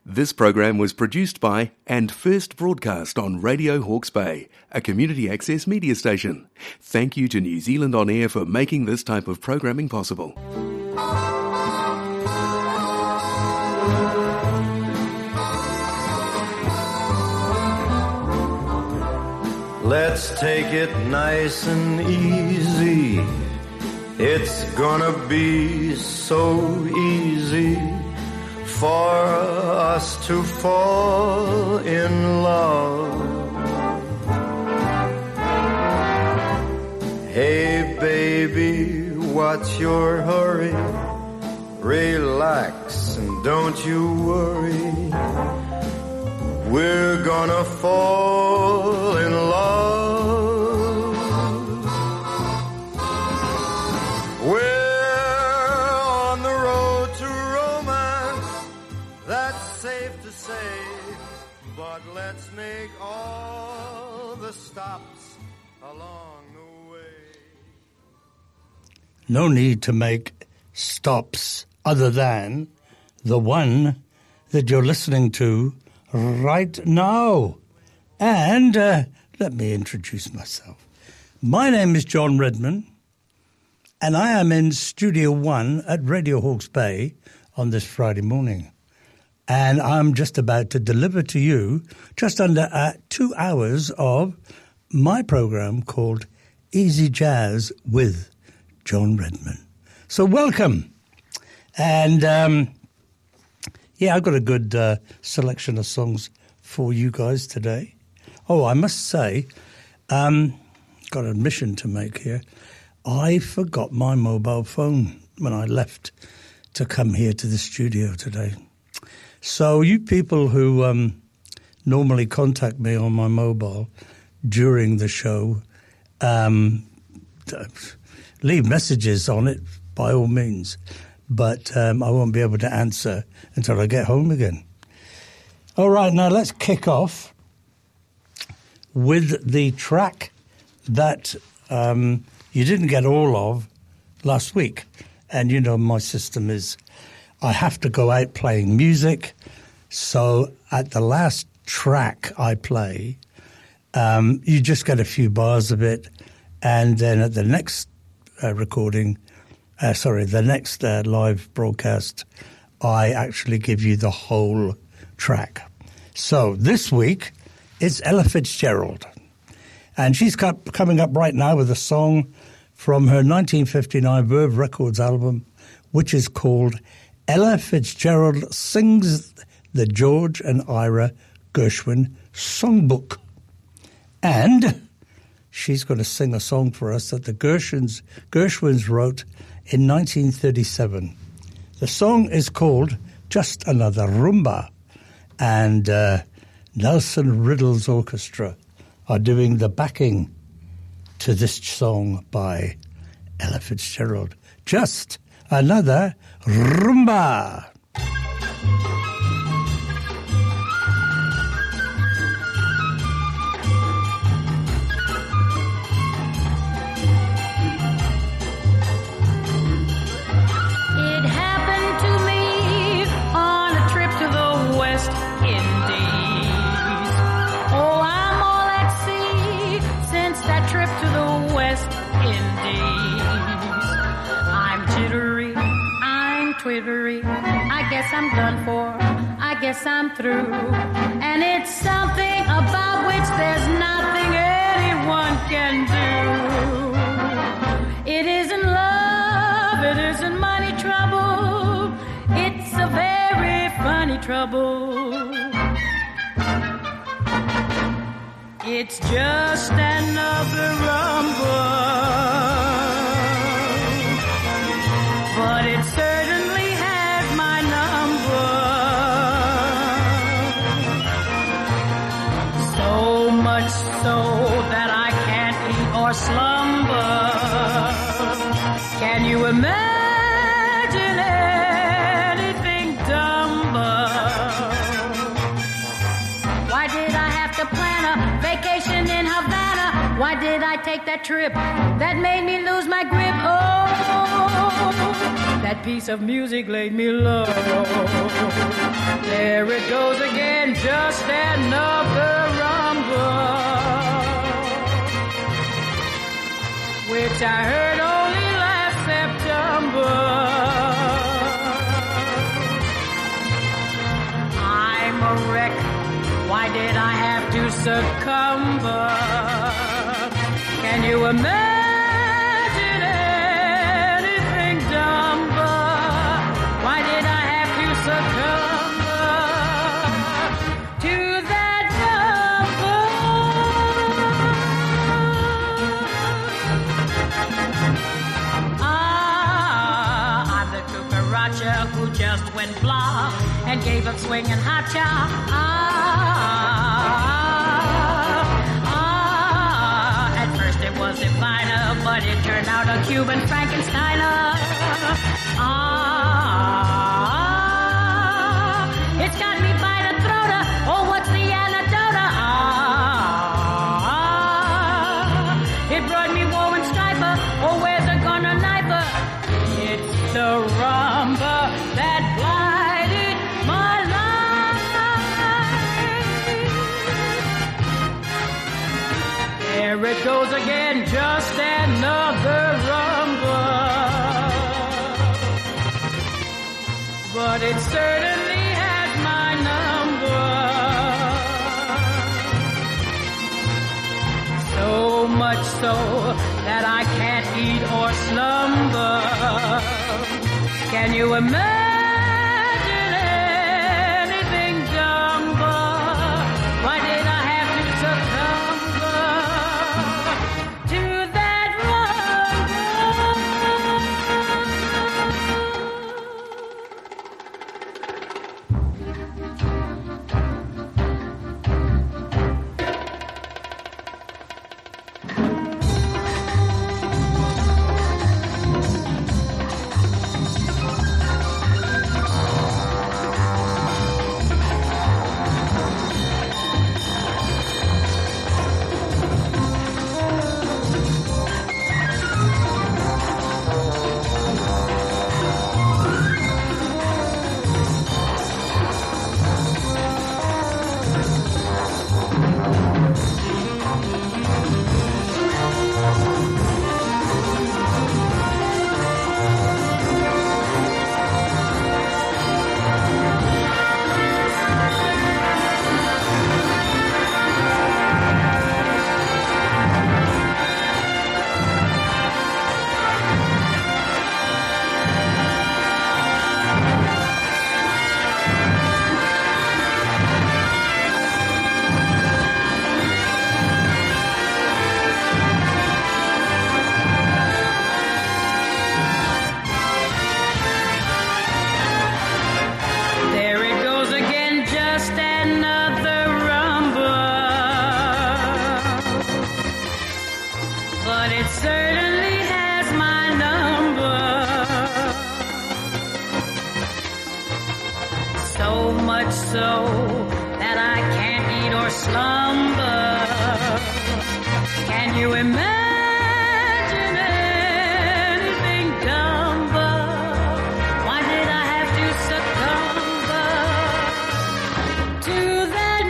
This program was produced by and first broadcast on Radio Hawke's Bay, a community access media station. Thank you to New Zealand On Air for making this type of programming possible. Let's take it nice and easy. It's gonna be so easy for us to fall in love. Hey baby, what's your hurry? Relax and don't you worry. We're gonna fall in love. We're on the road to romance, that's safe to say. But let's make all the stops along the way. No need to make stops other than the one that you're listening to right now. And let me introduce myself. My name is John Redman, and I am in Studio 1 at Radio Hawke's Bay on this Friday morning. And I'm just about to deliver to you just under 2 hours of my program called Easy Jazz with John Redman. So welcome. And I've got a good selection of songs for you guys today. Oh, I must say, got an admission to make here. I forgot my mobile phone when I left to come here to the studio today. So you people who normally contact me on my mobile during the show, leave messages on it by all means. But I won't be able to answer until I get home again. All right, now let's kick off with the track that you didn't get all of last week. And you know my system is I have to go out playing music. So at the last track I play, you just get a few bars of it. And then at the next recording, the next live broadcast, I actually give you the whole track. So this week, it's Ella Fitzgerald. And she's coming up right now with a song from her 1959 Verve Records album, which is called Ella Fitzgerald Sings the George and Ira Gershwin Songbook. And she's going to sing a song for us that the Gershwins wrote in 1937. The song is called Just Another Rumba, and Nelson Riddle's orchestra are doing the backing to this song by Ella Fitzgerald. Just Another Rumba. I guess I'm done for, I guess I'm through. And it's something about which there's nothing anyone can do. It isn't love, it isn't money trouble. It's a very funny trouble. It's just another rumble. But it certainly has my number. So much so that I can't eat or slumber. Can you imagine anything dumber? Why did I have to plan a vacation in Havana? Why did I take that trip that made me lose my grip? Oh, that piece of music laid me low. There it goes again, just another rumble, which I heard only last September. I'm a wreck. Why did I have to succumb? Can you imagine anything dumber? Why did I have to succumb to that number? I'm the cucaracha who just went blah and gave up swinging hot-cha. At first it was Divina, but it turned out a Cuban Frankensteiner. It's got me by the throat. Oh, what's the antidote? It brought me woe and strife. Oh, where's the gonna knife? It's the rumba that blighted my life. There it goes again, just another rumba. But it certainly has my number. So much so that I can't eat or slumber. Can you imagine anything dumber? Why did I have to succumb to that so that I can't eat or slumber. Can you imagine anything dumber? Why did I have to succumb to that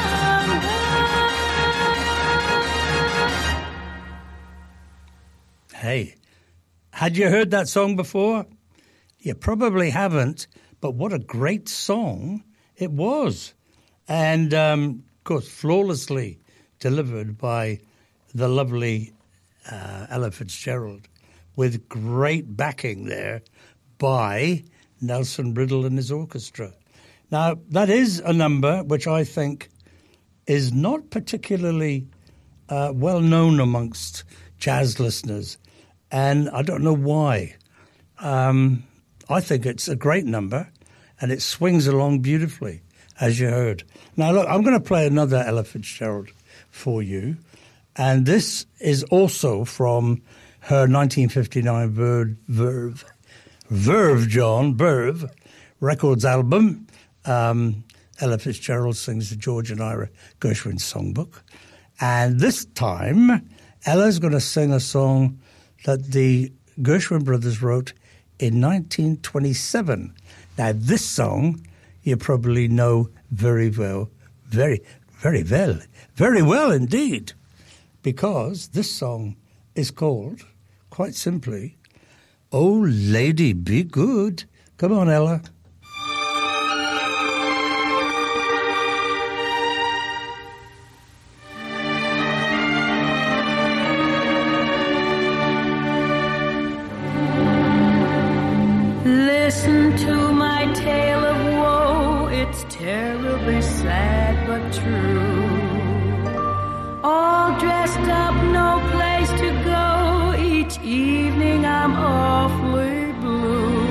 rumble? Hey, had you heard that song before? You probably haven't, but what a great song it was. And, of course, flawlessly delivered by the lovely Ella Fitzgerald, with great backing there by Nelson Riddle and his orchestra. Now, that is a number which I think is not particularly well known amongst jazz listeners, and I don't know why. I think it's a great number, and it swings along beautifully, as you heard. Now, look, I'm going to play another Ella Fitzgerald for you, and this is also from her 1959 Verve Records album. Ella Fitzgerald sings the George and Ira Gershwin songbook, and this time Ella's going to sing a song that the Gershwin brothers wrote in 1927. Now, this song you probably know very well, very well indeed, because this song is called, quite simply, Oh Lady Be Good. Come on, Ella. Listen to my tale of woe, it's terribly sad but true. All dressed up, no place to go, each evening I'm awfully blue.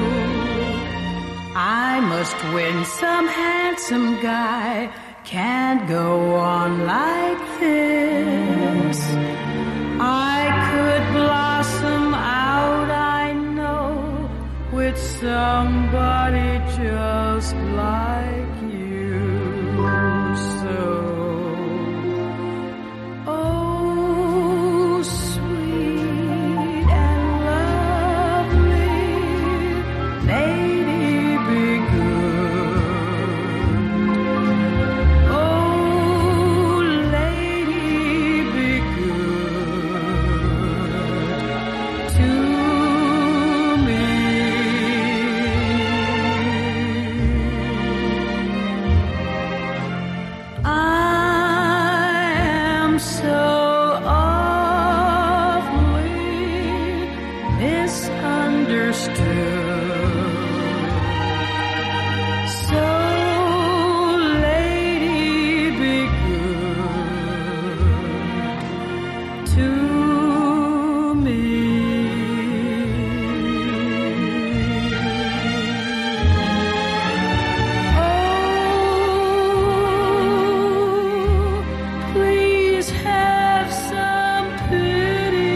I must win some handsome guy, can't go on like this. I could blossom out, I know, with somebody just like you. So, oh, sweet and lovely lady, be good. Oh, lady, be good to me. I am so awfully misunderstood. So, lady, be good to me. Oh, please have some pity.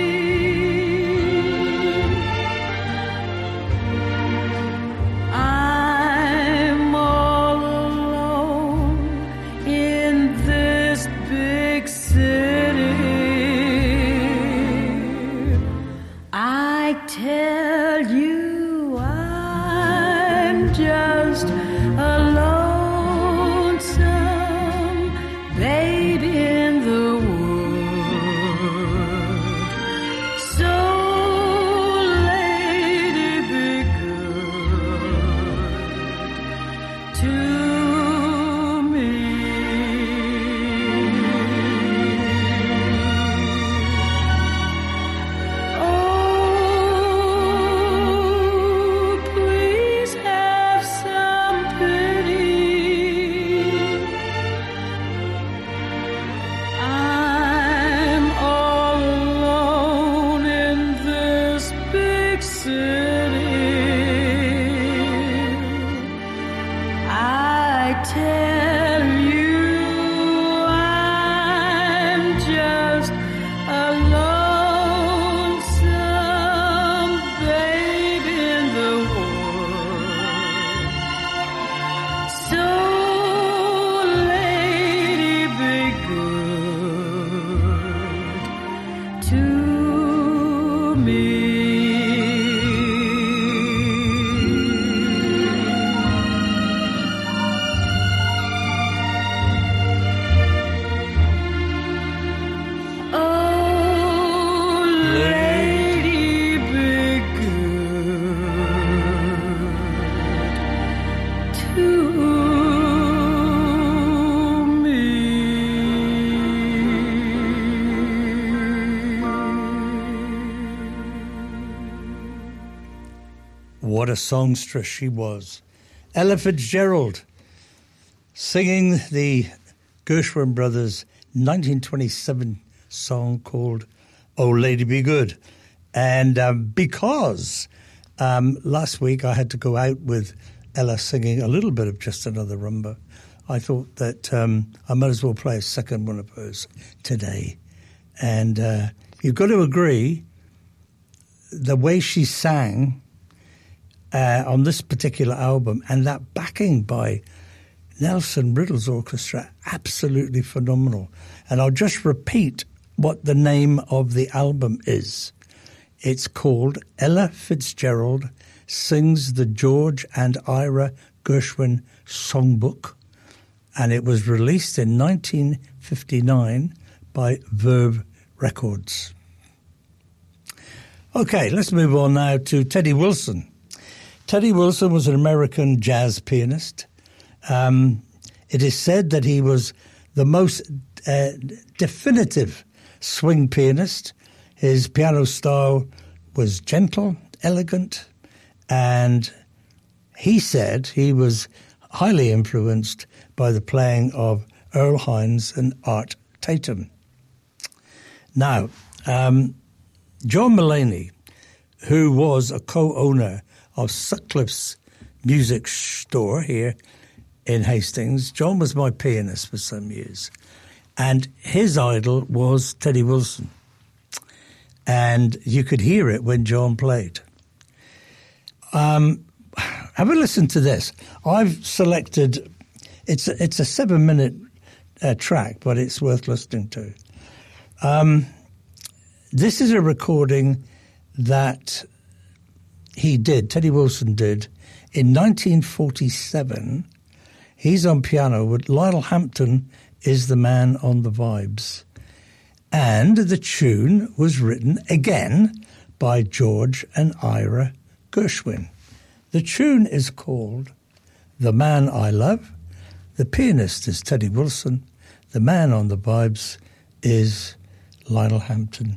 I'm all alone in this big city. I tell you, I'm just a lonesome babe in the wood. So, lady, be good to me. Oh, please have some pity. I'm all alone in this big city. I tell you, I'm just a lonesome babe in the wood. So, lady, be good to me. Oh, lady, be good to What a songstress she was. Ella Fitzgerald singing the Gershwin brothers' 1927 song called Oh Lady Be Good. And because last week I had to go out with Ella singing a little bit of Just Another Rumba, I thought that I might as well play a second one of hers today. And you've got to agree, the way she sang on this particular album and that backing by Nelson Riddle's orchestra, absolutely phenomenal. And I'll just repeat what the name of the album is. It's called Ella Fitzgerald Sings the George and Ira Gershwin Songbook, and it was released in 1959 by Verve Records. Okay, let's move on now to Teddy Wilson. Teddy Wilson was an American jazz pianist. It is said that he was the most definitive swing pianist. His piano style was gentle, elegant, and he said he was highly influenced by the playing of Earl Hines and Art Tatum. Now, John Mulaney, who was a co-owner of Sutcliffe's music store here in Hastings, John was my pianist for some years, and his idol was Teddy Wilson. And you could hear it when John played. Have a listen to this. I've selected, it's a 7-minute track, but it's worth listening to. This is a recording that Teddy Wilson did in 1947. He's on piano with Lionel Hampton is the man on the vibes. And the tune was written again by George and Ira Gershwin. The tune is called The Man I Love. The pianist is Teddy Wilson. The man on the vibes is Lionel Hampton.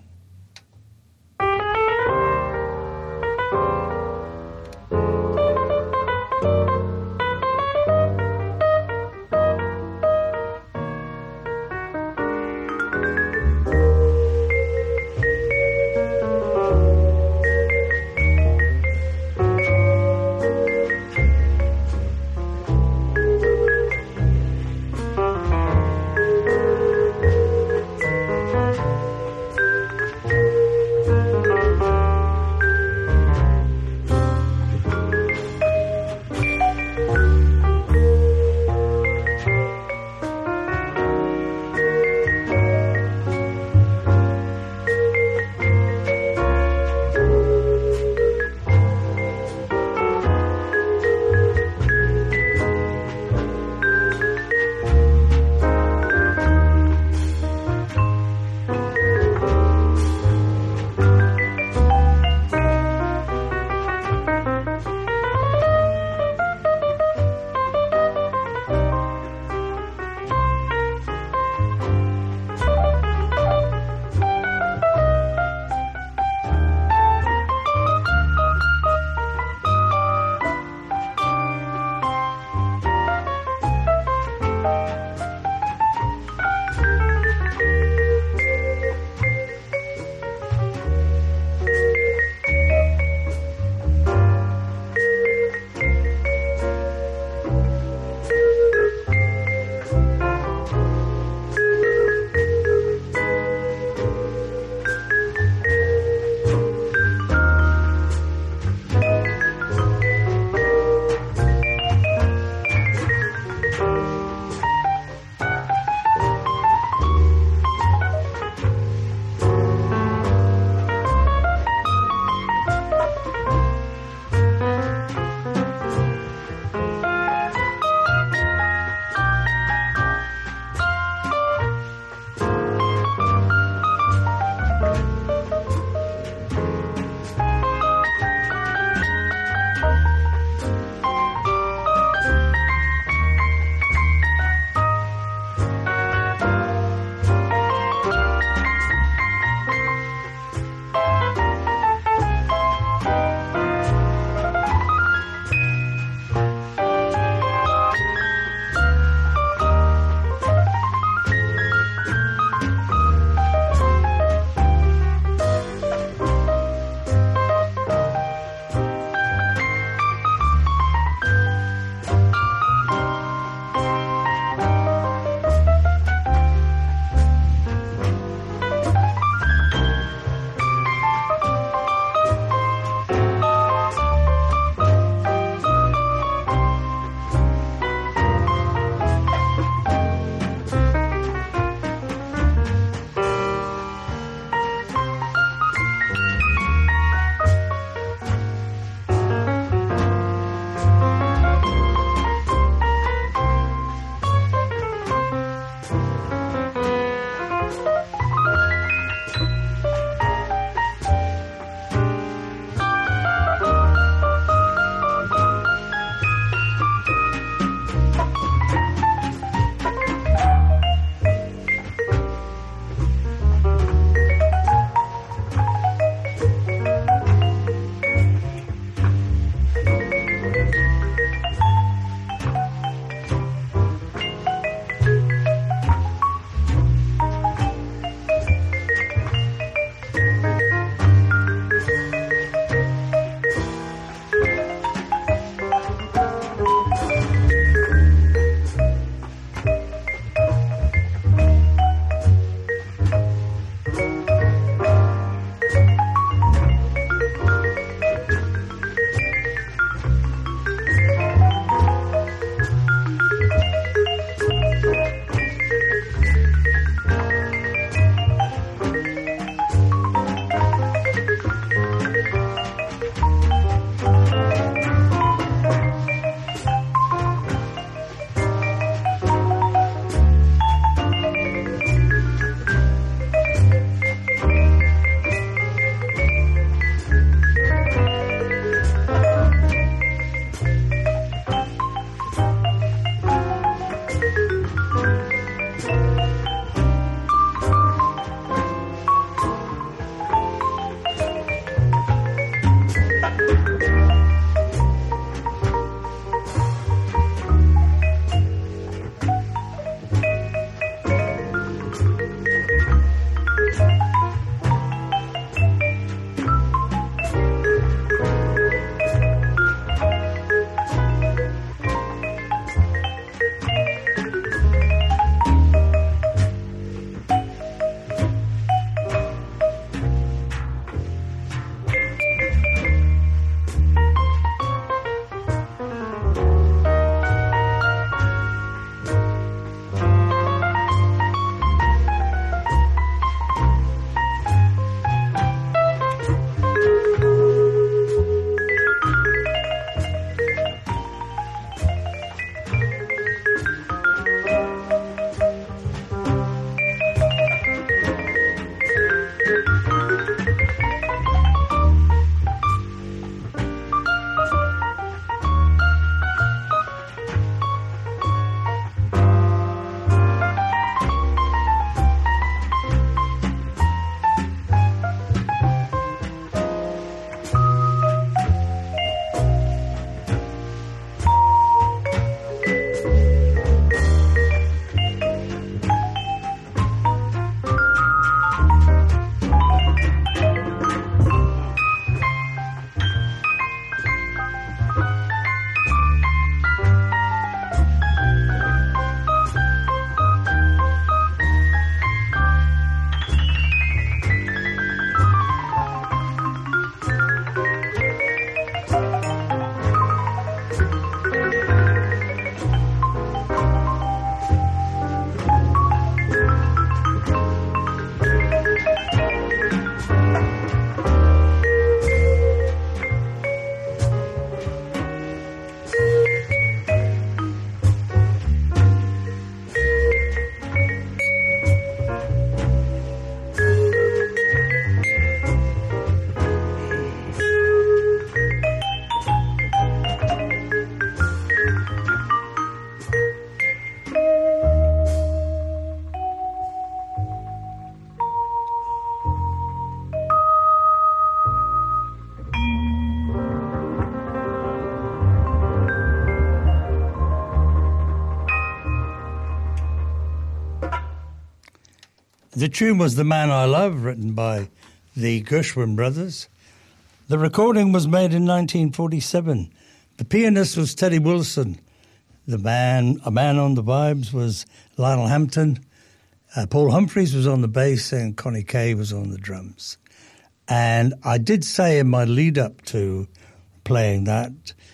The tune was The Man I Love, written by the Gershwin brothers. The recording was made in 1947. The pianist was Teddy Wilson. A man on the vibes was Lionel Hampton. Paul Humphreys was on the bass and Connie Kay was on the drums. And I did say in my lead up to playing that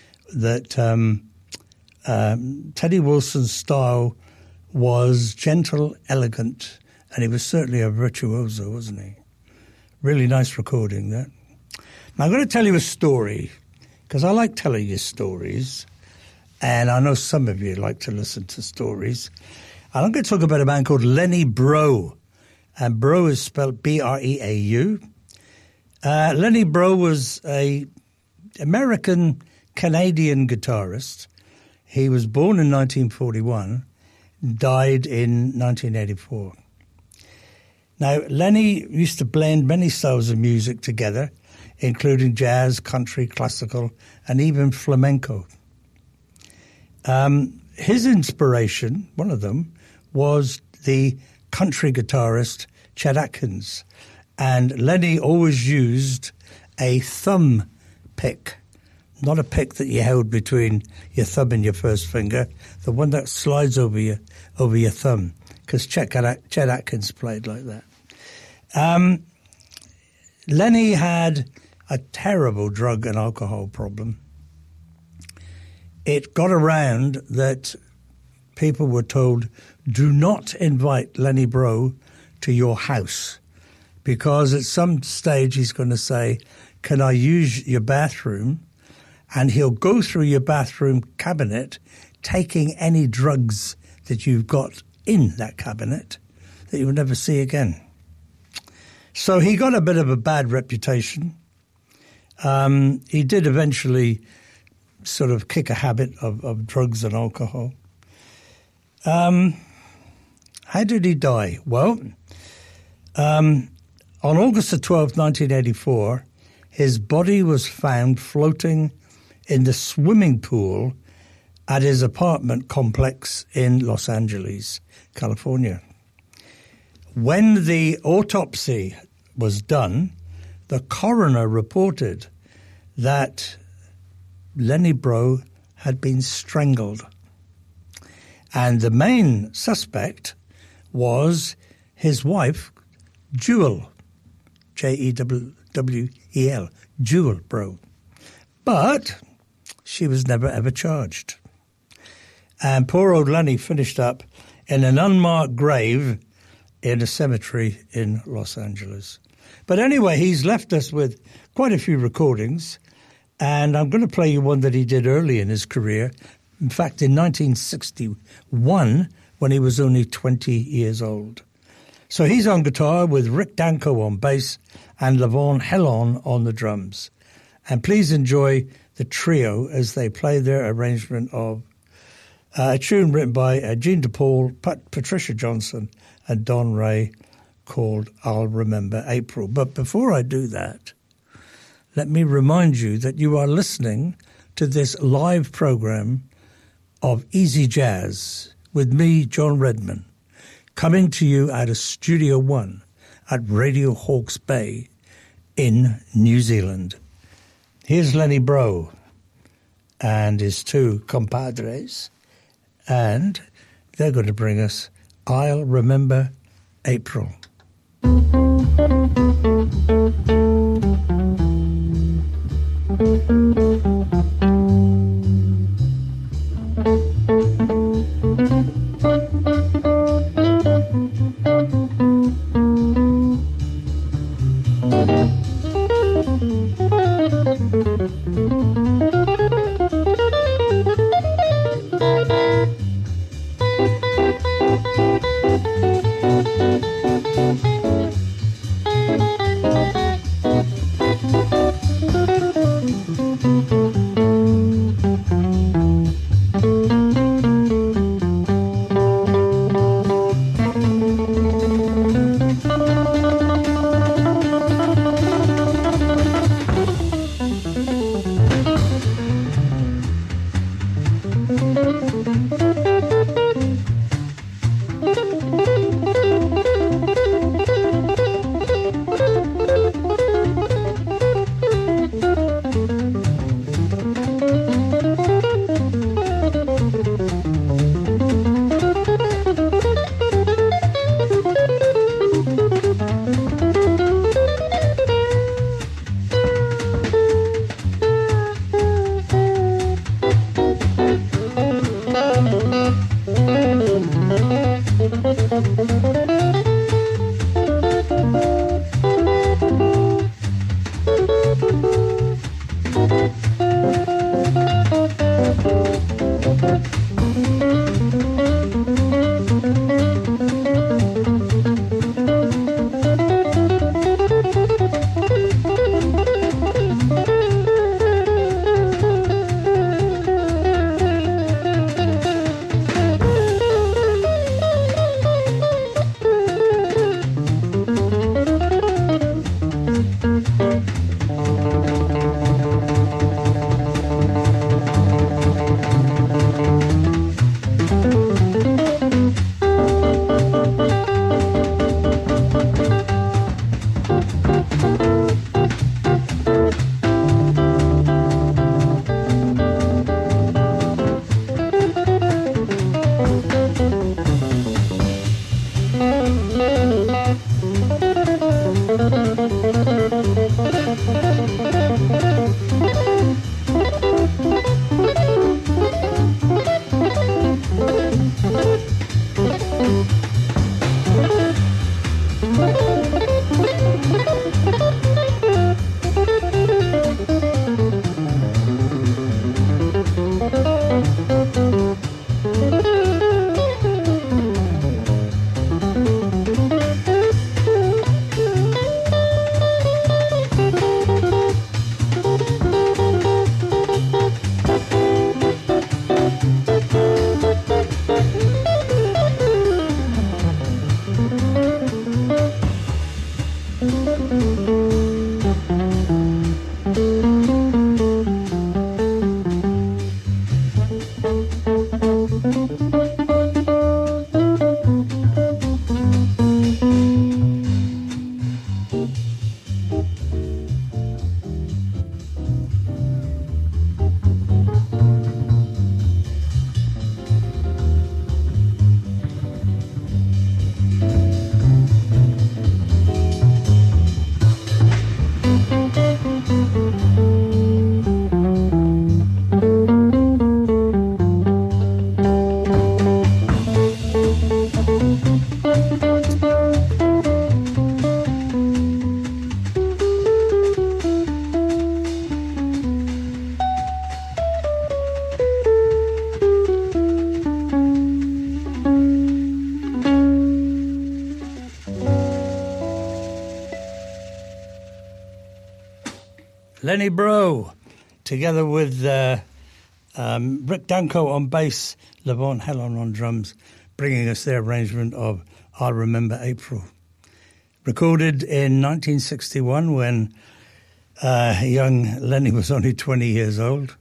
Teddy Wilson's style was gentle, elegant, and he was certainly a virtuoso, wasn't he? Really nice recording, that. Now, I'm going to tell you a story, because I like telling you stories, and I know some of you like to listen to stories. And I'm going to talk about a man called Lenny Breau, and Breau is spelled B-R-E-A-U. Lenny Breau was an American-Canadian guitarist. He was born in 1941, died in 1984. Now, Lenny used to blend many styles of music together, including jazz, country, classical, and even flamenco. His inspiration, one of them, was the country guitarist Chet Atkins. And Lenny always used a thumb pick, not a pick that you held between your thumb and your first finger, the one that slides over your thumb, because Chet Atkins played like that. Lenny had a terrible drug and alcohol problem. It got around that people were told, do not invite Lenny Breau to your house, because at some stage he's going to say, can I use your bathroom? And he'll go through your bathroom cabinet, taking any drugs that you've got in that cabinet that you'll never see again. So he got a bit of a bad reputation. He did eventually sort of kick a habit of drugs and alcohol. How did he die? Well, on August the 12th, 1984, his body was found floating in the swimming pool at his apartment complex in Los Angeles, California. When the autopsy was done, the coroner reported that Lenny Breau had been strangled. And the main suspect was his wife, Jewel, Jewel-W-E-L, Jewel Breau. But she was never ever charged. And poor old Lenny finished up in an unmarked grave in a cemetery in Los Angeles. But anyway, he's left us with quite a few recordings, and I'm going to play you one that he did early in his career. In fact, in 1961, when he was only 20 years old. So he's on guitar with Rick Danko on bass and Levon Helon on the drums. And please enjoy the trio as they play their arrangement of a tune written by Gene DePaul, Patricia Johnson, and Don Ray, called I'll Remember April. But before I do that, let me remind you that you are listening to this live program of Easy Jazz with me, John Redman, coming to you out of Studio One at Radio Hawke's Bay in New Zealand. Here's Lenny Breau and his two compadres, and they're going to bring us I'll Remember April. Lenny Breau, together with Rick Danko on bass, Levon Helon on drums, bringing us their arrangement of I Remember April. Recorded in 1961 when young Lenny was only 20 years old.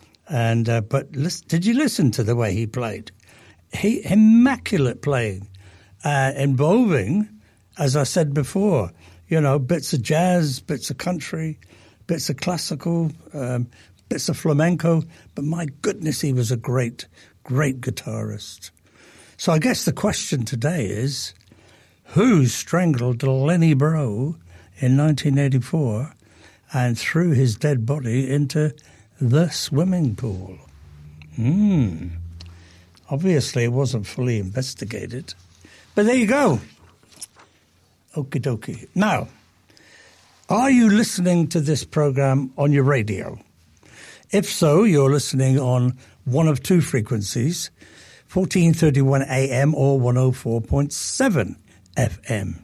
But did you listen to the way he played? Immaculate playing, involving, as I said before, bits of jazz, bits of country, bits of classical, bits of flamenco, but my goodness, he was a great, great guitarist. So I guess the question today is, who strangled Lenny Breau in 1984 and threw his dead body into the swimming pool? Obviously, it wasn't fully investigated. But there you go. Okie dokie. Now, are you listening to this program on your radio? If so, you're listening on one of two frequencies, 1431 AM or 104.7 FM.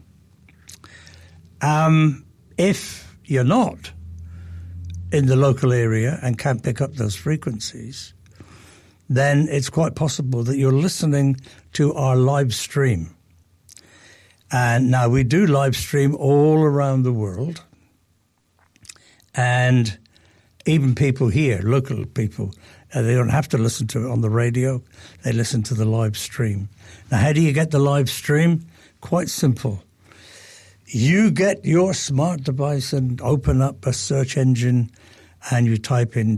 If you're not in the local area and can't pick up those frequencies, then it's quite possible that you're listening to our live stream. And now we do live stream all around the world. And even people here, local people, they don't have to listen to it on the radio. They listen to the live stream. Now, how do you get the live stream? Quite simple. You get your smart device and open up a search engine and you type in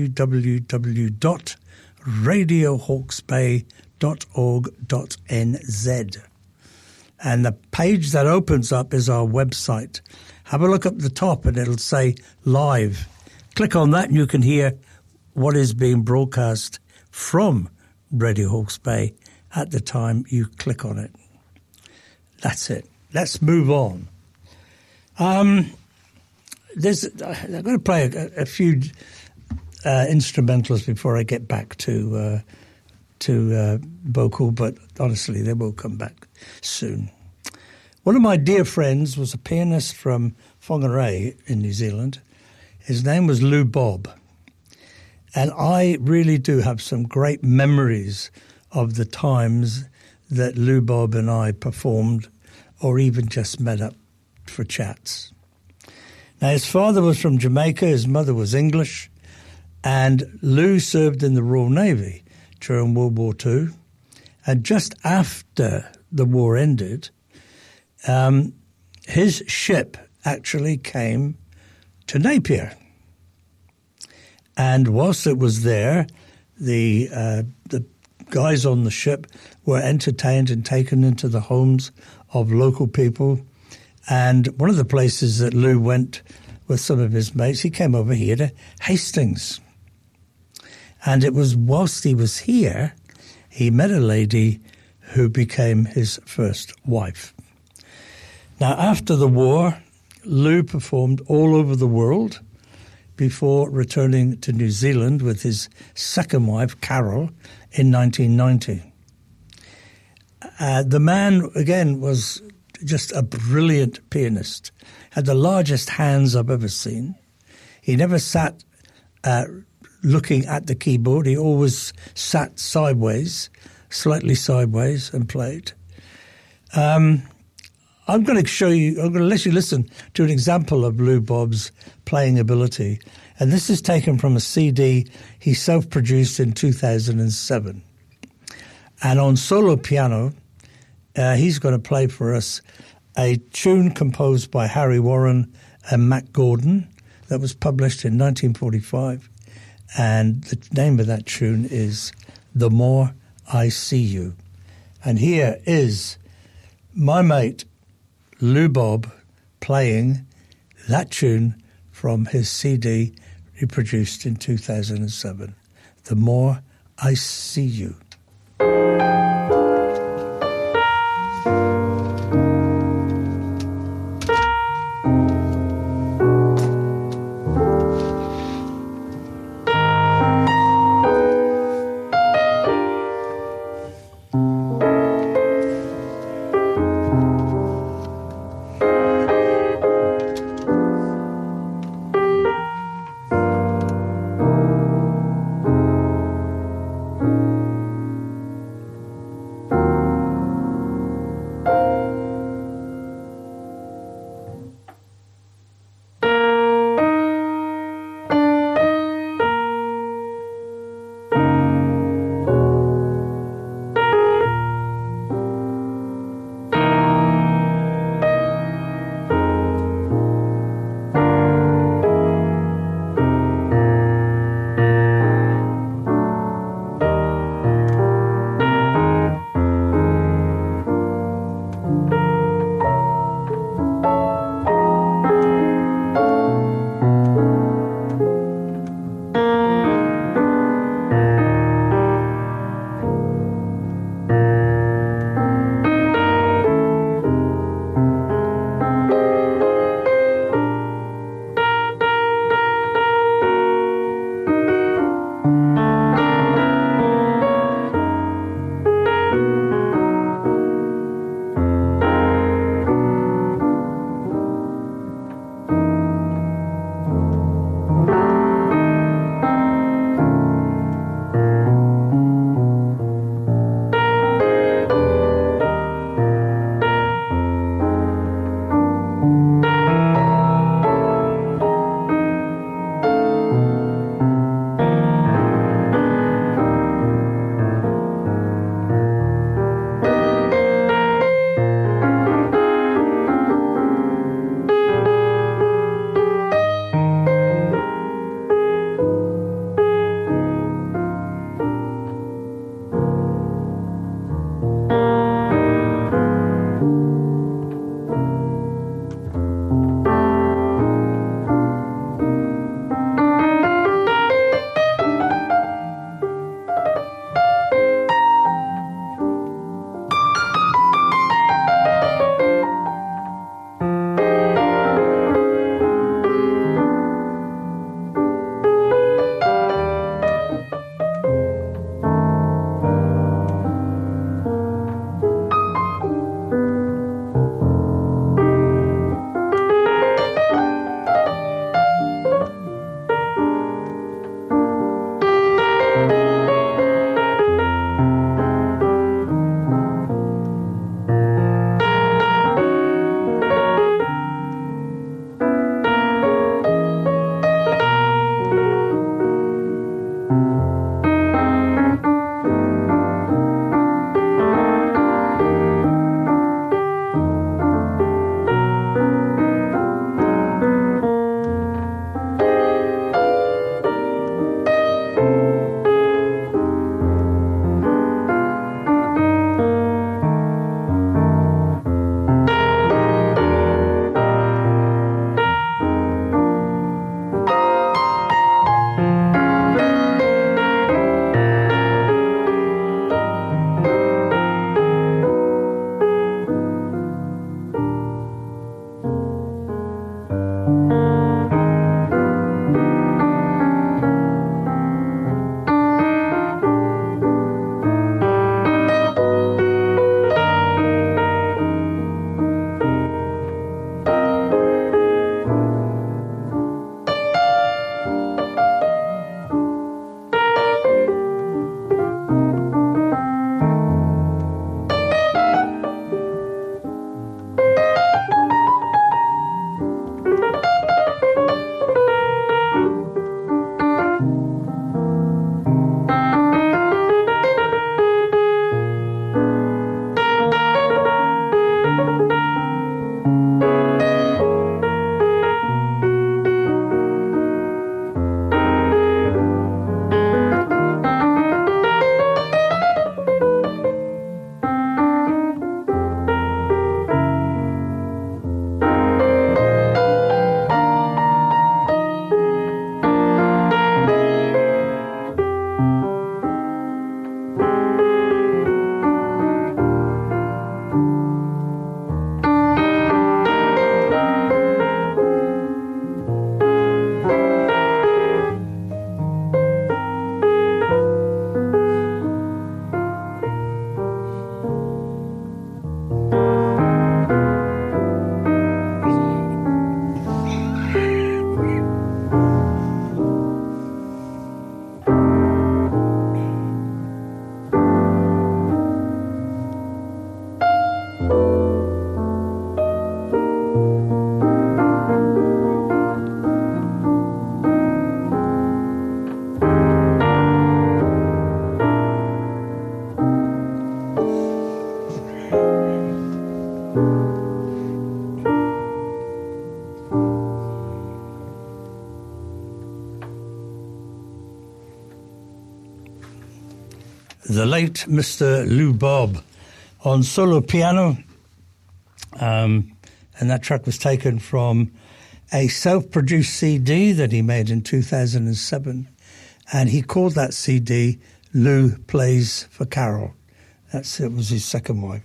www.radiohawksbay.org.nz. And the page that opens up is our website. Have a look up the top and it'll say live. Click on that and you can hear what is being broadcast from Radio Hawke's Bay at the time you click on it. That's it. Let's move on. I'm going to play a few instrumentals before I get back to vocal, but honestly, they will come back soon. One of my dear friends was a pianist from Whangarei in New Zealand. His name was Lou Bob. And I really do have some great memories of the times that Lou Bob and I performed or even just met up for chats. Now, his father was from Jamaica, his mother was English, and Lou served in the Royal Navy during World War II. And just after the war ended, his ship actually came to Napier. And whilst it was there, the guys on the ship were entertained and taken into the homes of local people. And one of the places that Lou went with some of his mates, he came over here to Hastings. And it was whilst he was here, he met a lady who became his first wife. Now, after the war, Lou performed all over the world before returning to New Zealand with his second wife, Carol, in 1990. The man, again, was just a brilliant pianist, had the largest hands I've ever seen. He never sat looking at the keyboard. He always sat sideways, slightly sideways, and played. I'm going to let you listen to an example of Lou Bob's playing ability. And this is taken from a CD he self-produced in 2007. And on solo piano, he's going to play for us a tune composed by Harry Warren and Matt Gordon that was published in 1945. And the name of that tune is The More I See You. And here is my mate, Lou Bob, playing that tune from his CD he produced in 2007, The More I See You. The late Mr. Lou Bob on solo piano, and that track was taken from a self-produced CD that he made in 2007, and he called that CD Lou Plays for Carol. It was his second wife.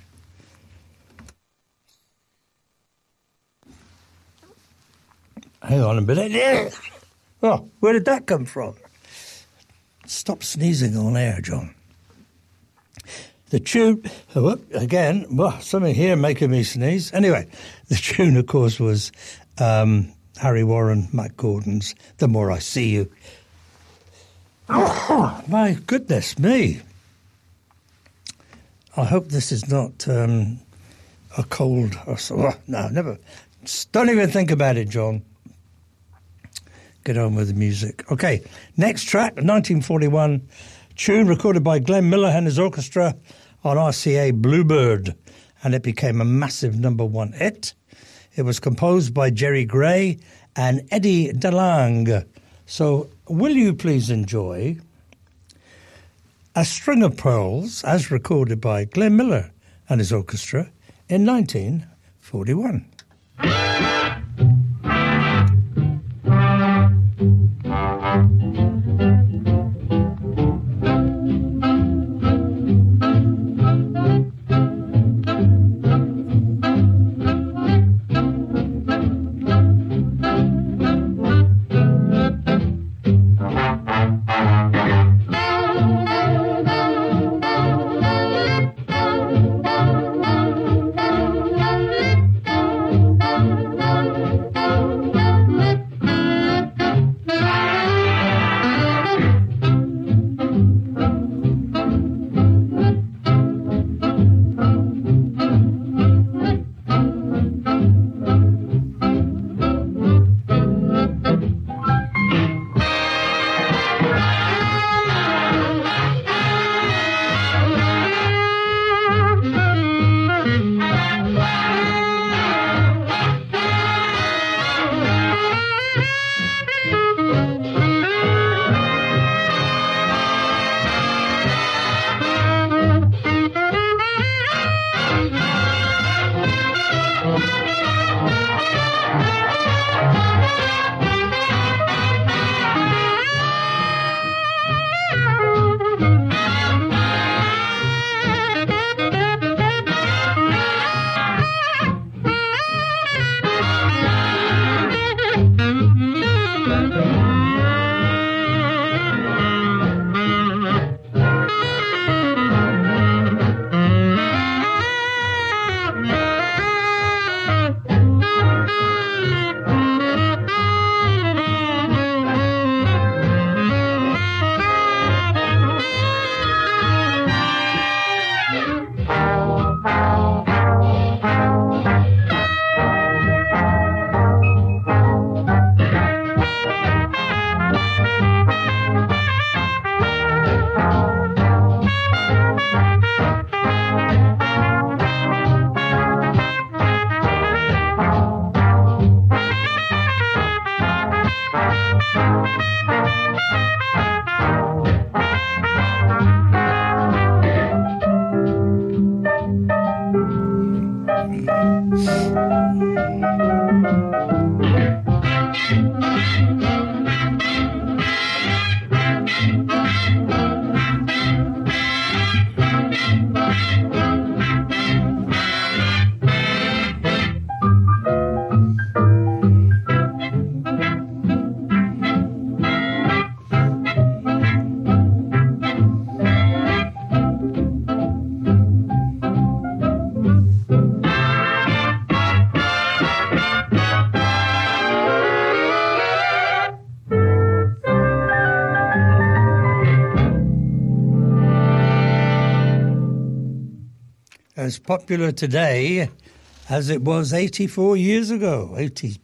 Hang on a minute. Oh, where did that come from? Stop sneezing on air, John. The tune, again, something here making me sneeze. Anyway, the tune, of course, was Harry Warren, Matt Gordon's The More I See You. Oh, my goodness me. I hope this is not a cold or so. No, never. Just don't even think about it, John. Get on with the music. Okay, next track, 1941 tune recorded by Glenn Miller and his orchestra on RCA Bluebird, and it became a massive #1 hit. It was composed by Jerry Gray and Eddie DeLange. So will you please enjoy A String of Pearls as recorded by Glenn Miller and his orchestra in 1941. as popular today as it was 85 years ago,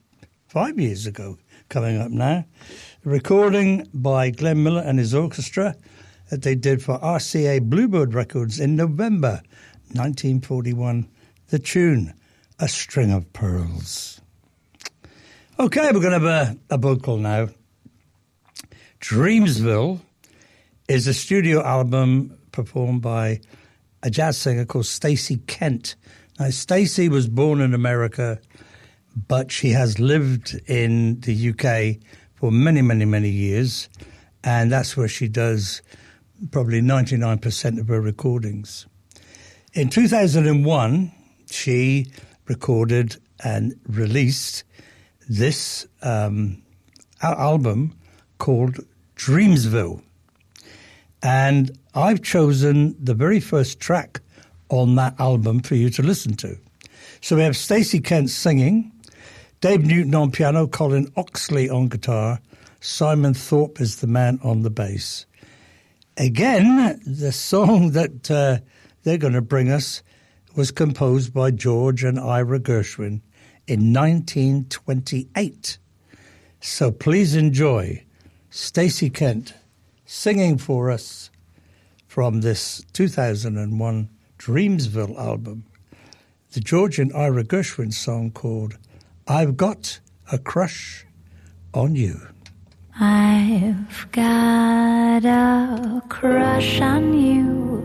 coming up now. A recording by Glenn Miller and his orchestra that they did for RCA Bluebird Records in November 1941. The tune, A String of Pearls. Okay, we're going to have a vocal now. Dreamsville is a studio album performed by a jazz singer called Stacey Kent. Now, Stacey was born in America, but she has lived in the UK for many, many, many years, and that's where she does probably 99% of her recordings. In 2001, she recorded and released this album called Dreamsville. And I've chosen the very first track on that album for you to listen to. So we have Stacey Kent singing, Dave Newton on piano, Colin Oxley on guitar, Simon Thorpe is the man on the bass. Again, the song that they're going to bring us was composed by George and Ira Gershwin in 1928. So please enjoy Stacey Kent singing for us from this 2001 Dreamsville album, the George and Ira Gershwin song called I've Got a Crush on You. I've got a crush on you,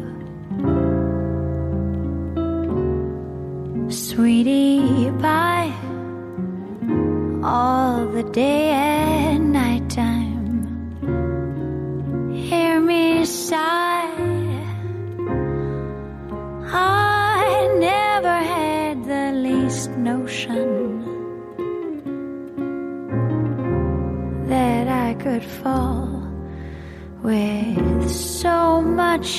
sweetie pie, all the day and night time. Hear me sigh, I never had the least notion that I could fall with so much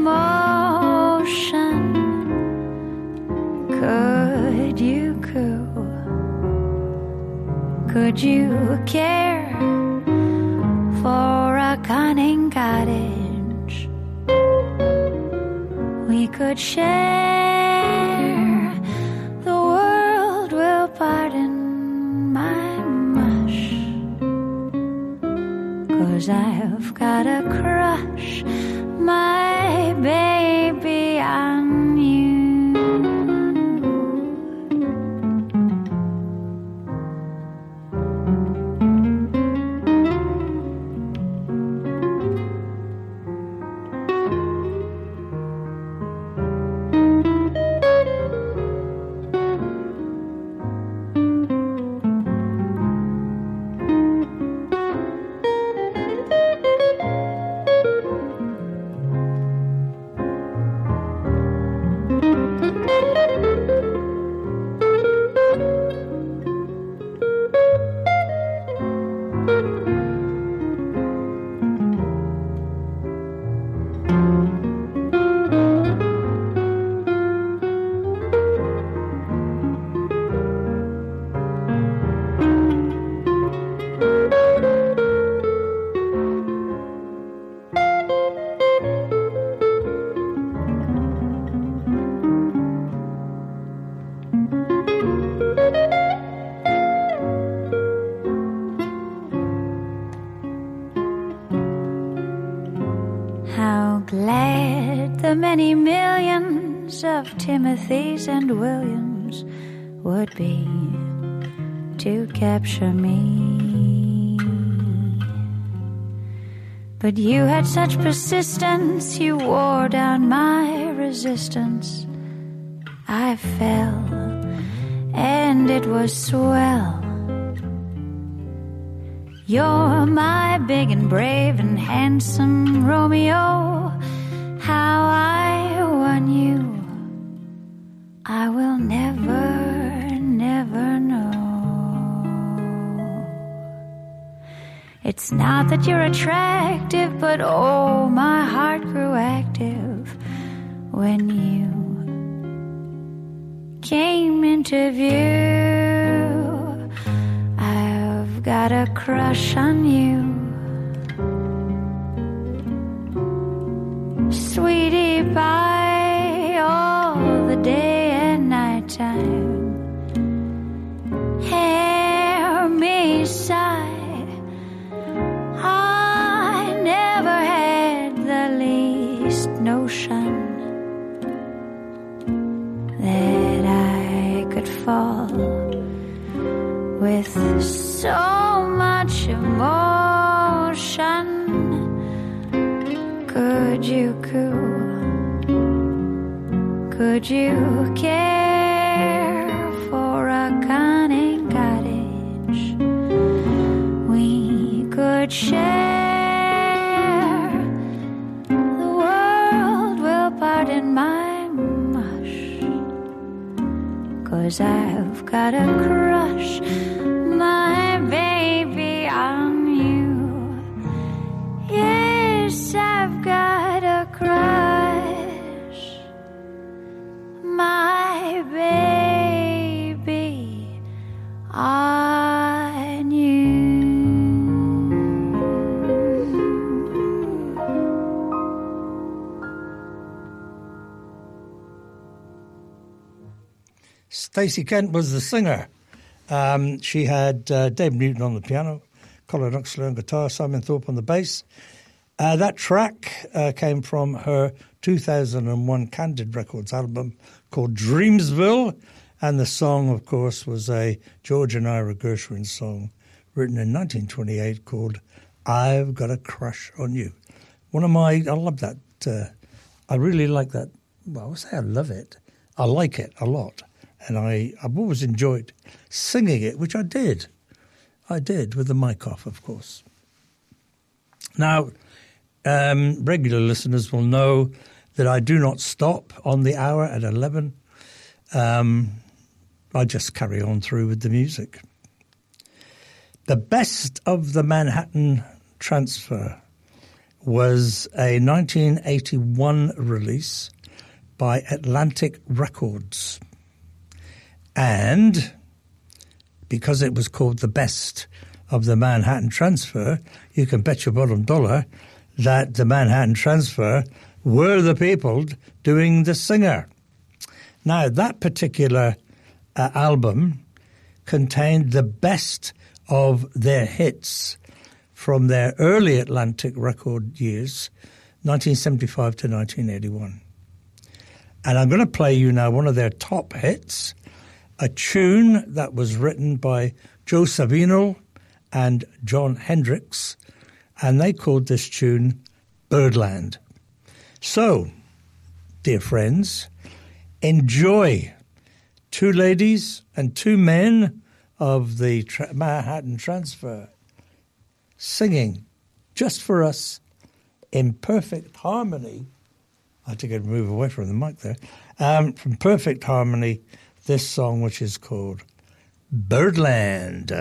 emotion. Could you coo? Could you care for a cunning cottage? We could share, the world will pardon my mush, 'cause I've got a crush, my baby, on you. Many millions of Timothys and Williams would be to capture me. But you had such persistence, you wore down my resistance. I fell, and it was swell. You're my big and brave and handsome Romeo. How I won you, I will never, never know. It's not that you're attractive, but oh, my heart grew active when you came into view. I've got a crush on you, sweetie pie, all the day fall with so much emotion. Could you coo? Could you care for a cunning cottage we could share? The world will pardon my mush, 'cause I've got a crush, my baby, on you. Yes, I've got a crush, my baby, on you. Stacey Kent was the singer. She had Dave Newton on the piano, Colin Uxler on guitar, Simon Thorpe on the bass. That track came from her 2001 Candid Records album called Dreamsville, and the song, of course, was a George and Ira Gershwin song written in 1928 called I've Got a Crush on You. I love that. I really like that. Well, I say I love it. I like it a lot. And I've always enjoyed singing it, which I did. I did, with the mic off, of course. Now, regular listeners will know that I do not stop on the hour at 11. I just carry on through with the music. The Best of the Manhattan Transfer was a 1981 release by Atlantic Records. And because it was called The Best of the Manhattan Transfer, you can bet your bottom dollar that the Manhattan Transfer were the people doing the singer. Now, that particular album contained the best of their hits from their early Atlantic record years, 1975 to 1981. And I'm going to play you now one of their top hits, a tune that was written by Joe Savino and John Hendricks, and they called this tune Birdland. So, dear friends, enjoy two ladies and two men of the Manhattan Transfer singing just for us in perfect harmony. I had to get move away from the mic there. From perfect harmony, this song, which is called Birdland.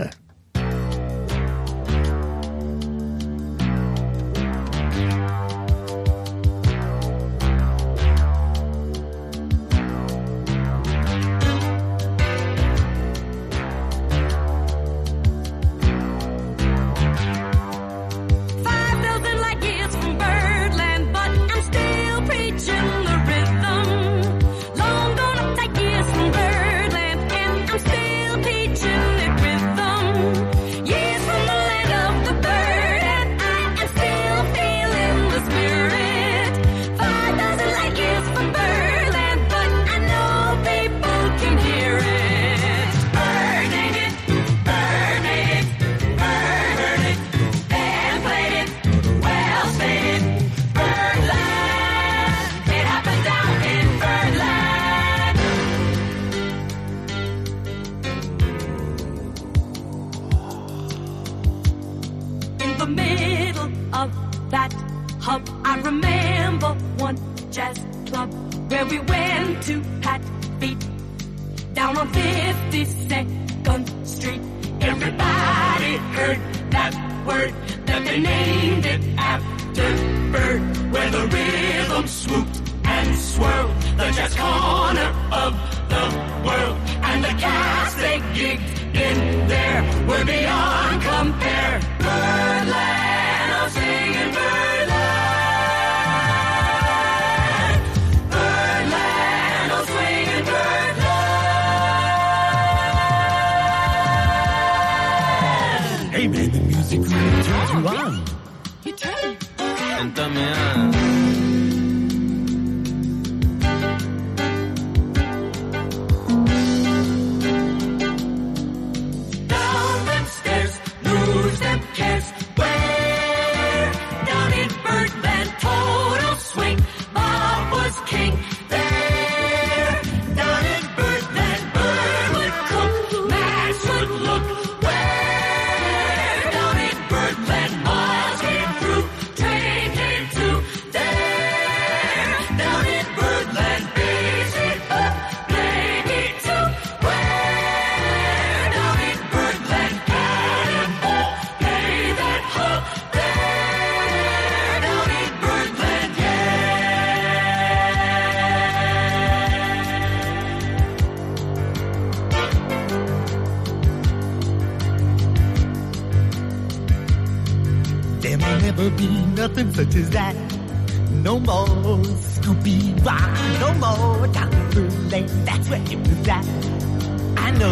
never be nothing such as that. No more Scooby-Rock, no more Dr. Birdland. That's where it was at. I know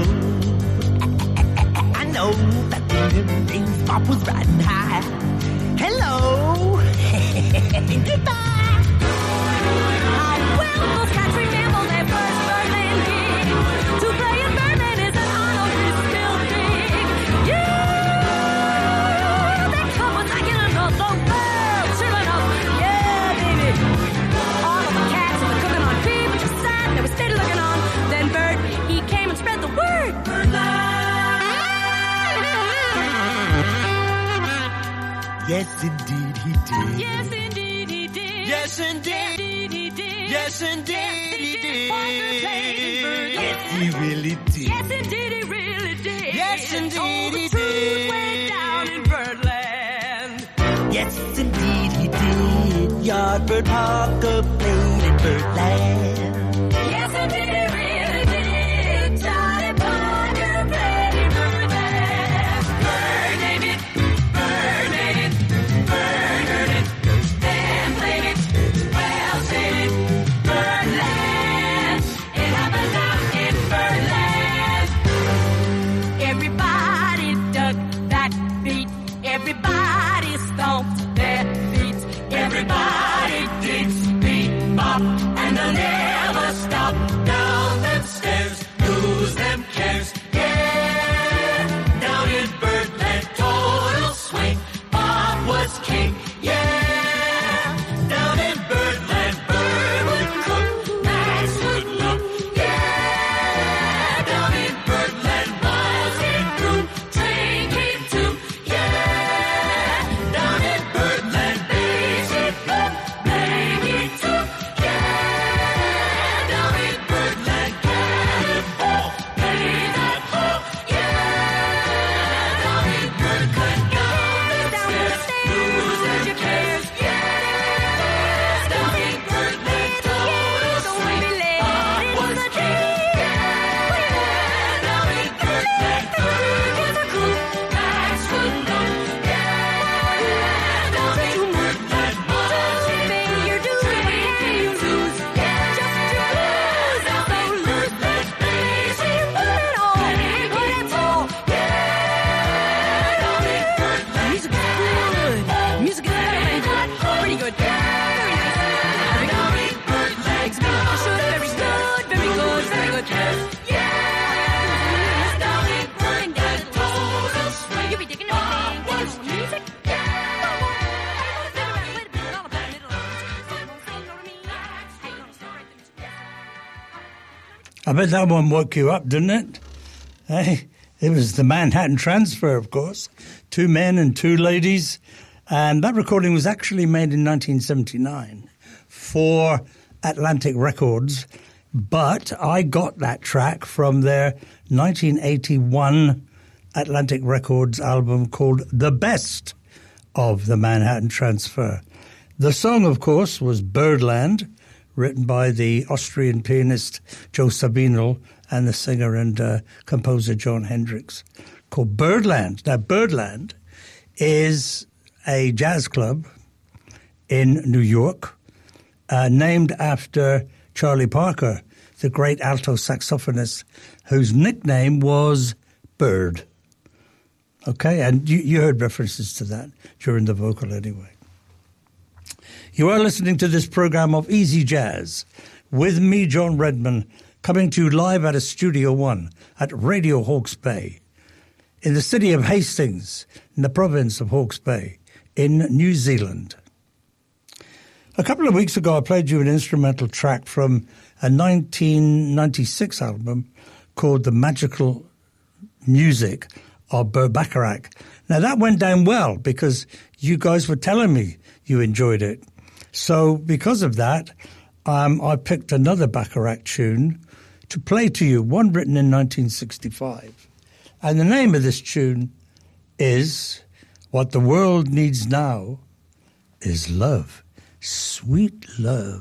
that in the days Bob was riding high. Hello, goodbye. Well, those cats remember their first Birdland gig. To play in Birdland is an honor we still dig. Yeah, that club was like in another world. Sure enough, yeah, baby. All of the cats and the cooking on cream, but just sat and they were steady looking on. Then Bird, he came and spread the word. Birdland. Yes, indeed he did. Yes, indeed he did. Yes, indeed he did. Yes, indeed he did. Yes, he really did. Yes, indeed he really did. Yes, indeed he did. Way down in Birdland. Yes, indeed he did. Yardbird Parker played in Birdland. Yes, indeed he really did. Johnny Parker played in Birdland. Bird named it. Bird named it. Bird heard it. Then played it. Well, said it. Birdland. It happened out in Birdland. Everybody dug that beat. Everybody stomped their feet. Everybody did speed bop, and they'll never stop. Down them stairs, lose them cares. Yeah, down in Birdland, total swing. Bob was king. Yeah, down in Birdland, Bird would cook, Max would look. Yeah, down in Birdland, Miles came through, train came too. Yeah, down in Birdland, basic look, Maggie too. Yeah, down in Birdland, cannonball, play that hall. Yeah, down in Birdland, down the stairs, lose your cares. Yeah, down in Birdland, total swing. Bob was king. Yeah, down in Birdland, Bird was a cool, Max would know. Yeah, down in Birdland, Miles came through, train came too. Yeah, just to lose, down in Birdland, basic put it all, put it all. Yeah, down in Birdland, music is good. Music is pretty good. Very nice. Down in Birdland, very good, very good, very good. Yeah, down in Birdland, total swing. You be digging everything. Was music? I bet that one woke you up, didn't it? Hey, it was the Manhattan Transfer, of course. 2 men and 2 ladies. And that recording was actually made in 1979 for Atlantic Records. But I got that track from their 1981 Atlantic Records album called The Best of the Manhattan Transfer. The song, of course, was Birdland, written by the Austrian pianist Joe Sabino and the singer and composer Jon Hendricks, called Birdland. Now, Birdland is a jazz club in New York named after Charlie Parker, the great alto saxophonist whose nickname was Bird. Okay, and you heard references to that during the vocal anyway. You are listening to this program of Easy Jazz with me, John Redman, coming to you live out of Studio One at Radio Hawke's Bay in the city of Hastings in the province of Hawke's Bay in New Zealand. A couple of weeks ago, I played you an instrumental track from a 1996 album called The Magical Music of Burt Bacharach. Now, that went down well because you guys were telling me you enjoyed it. So because of that, I picked another Bacharach tune to play to you, one written in 1965. And the name of this tune is What the World Needs Now is Love, Sweet Love.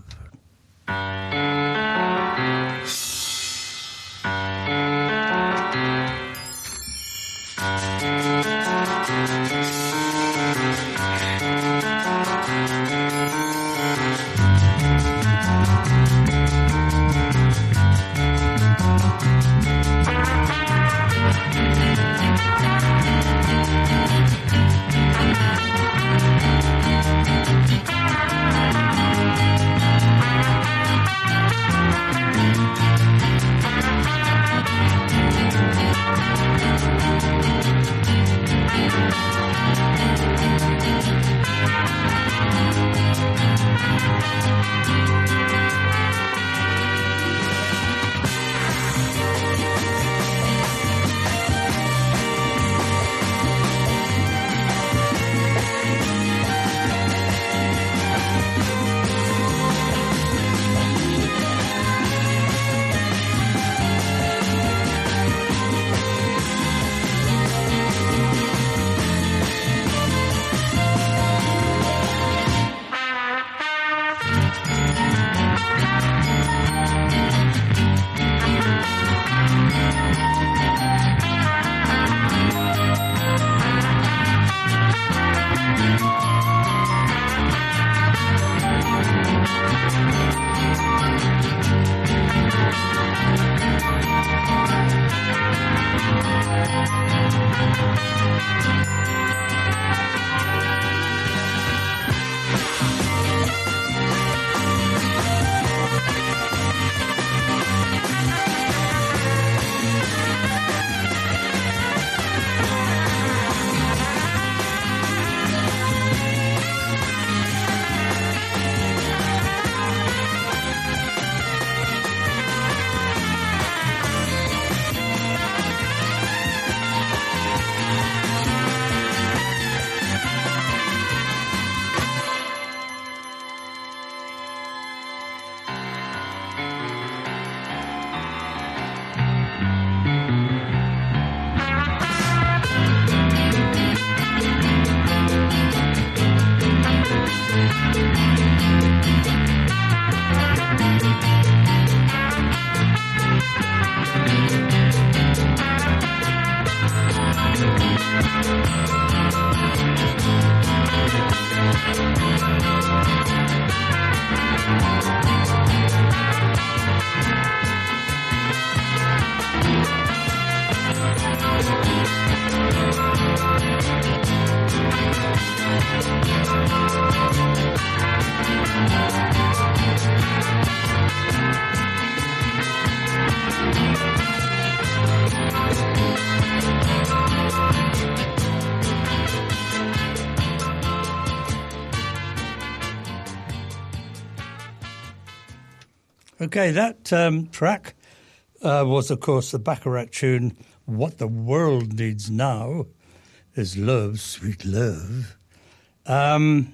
Okay, that track was, of course, the Bacharach tune, What the World Needs Now is Love, Sweet Love. Now,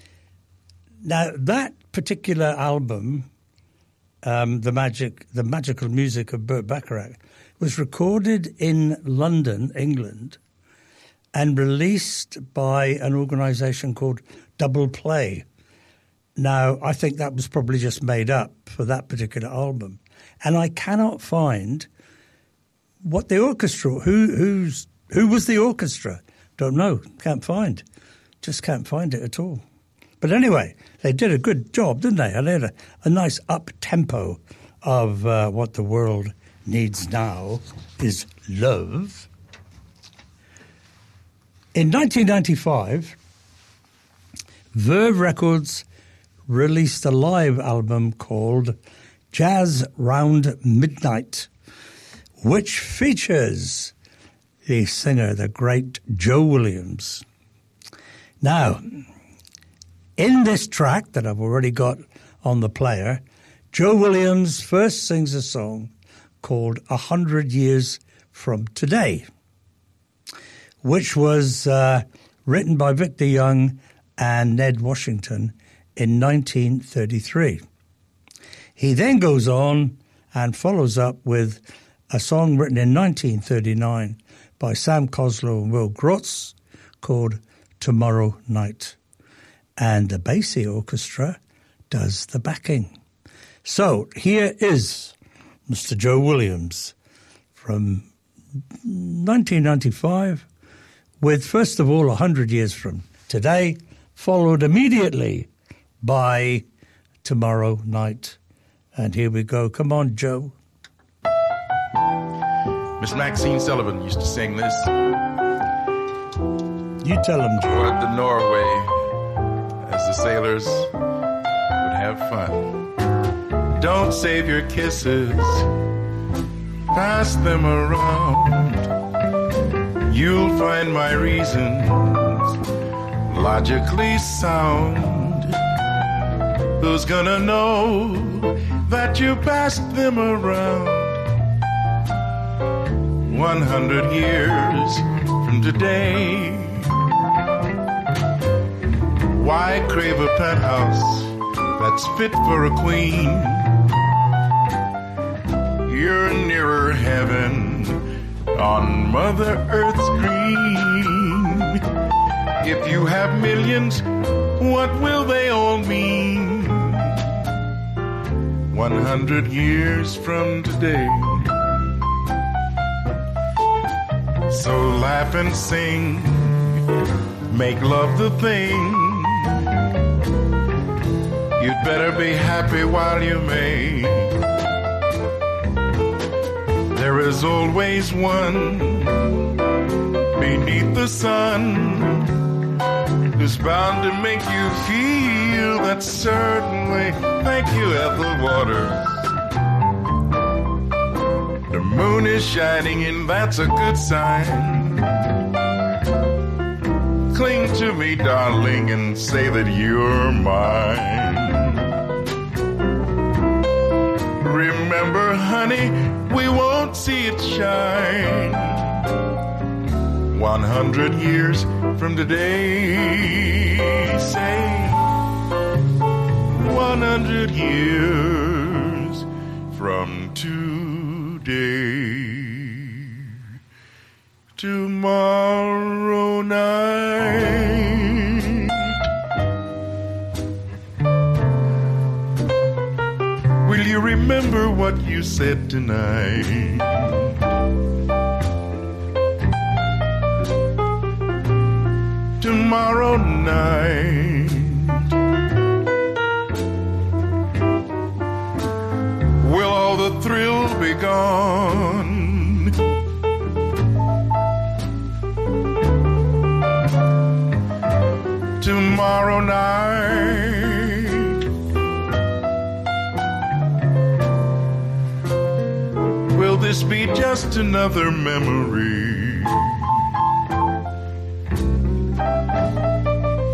that particular album, the Magical Music of Burt Bacharach, was recorded in London, England, and released by an organisation called Double Play. Now, I think that was probably just made up for that particular album. And I cannot find what the orchestra, who was the orchestra? Don't know, can't find. Just can't find it at all. But anyway, they did a good job, didn't they? And they had a nice up-tempo of what the world needs now is love. In 1995, Verve Records released a live album called Jazz Round Midnight, which features the singer, the great Joe Williams. Now, in this track that I've already got on the player, Joe Williams first sings a song called 100 Years from Today, which was written by Victor Young and Ned Washington in 1933. He then goes on and follows up with a song written in 1939 by Sam Coslow and Will Grotz called Tomorrow Night. And the Basie Orchestra does the backing. So here is Mr. Joe Williams from 1995 with, first of all, 100 Years from Today, followed immediately by Tomorrow Night. And here we go. Come on, Joe. Miss Maxine Sullivan used to sing this. You tell him, Joe. Toward the Norway, as the sailors would have fun. Don't save your kisses, pass them around. You'll find my reasons logically sound. Who's gonna know that you passed them around? 100 years from today. Why crave a penthouse that's fit for a queen? You're nearer heaven on Mother Earth's green. If you have millions, what will they all mean? 100 years from today. So laugh and sing, make love the thing. You'd better be happy while you may. There is always one beneath the sun who's bound to make you feel that certain way. Thank you, Ethel Waters. The moon is shining and that's a good sign. Cling to me, darling, and say that you're mine. Remember, honey, we won't see it shine 100 years from today. Say 100 years from today. Tomorrow night. Will you remember what you said tonight? Tomorrow night. Will all the thrill be gone? Tomorrow night. Will this be just another memory?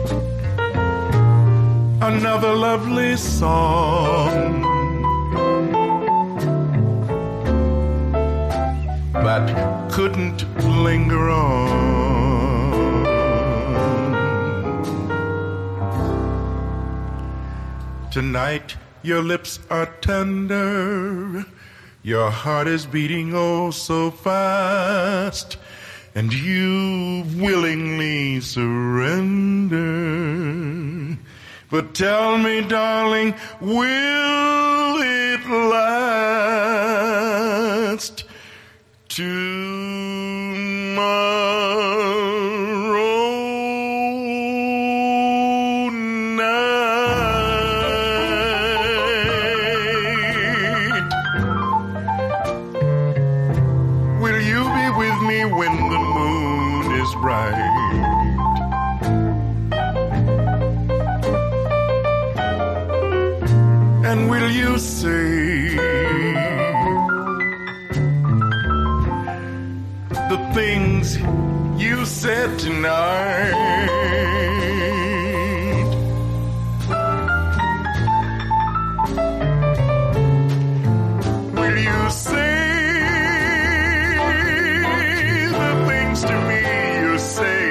Another lovely song but couldn't linger on. Tonight your lips are tender, your heart is beating oh so fast, and you willingly surrender. But tell me, darling, will it last tomorrow night? Will you be with me when the moon is bright? And will you say the things you said tonight? Will you say the things to me you said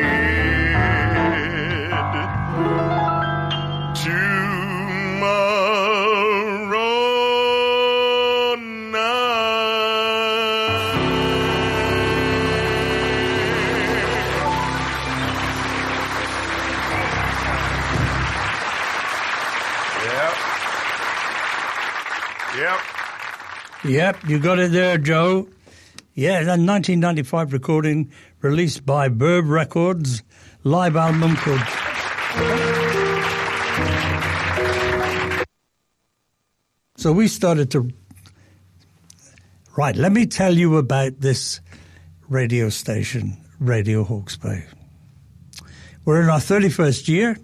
tomorrow night? Yep, you got it there, Joe. Yeah, that 1995 recording released by Verve Records, live album called... So we started to... Right, let me tell you about this radio station, Radio Hawke's Bay. We're in our 31st year.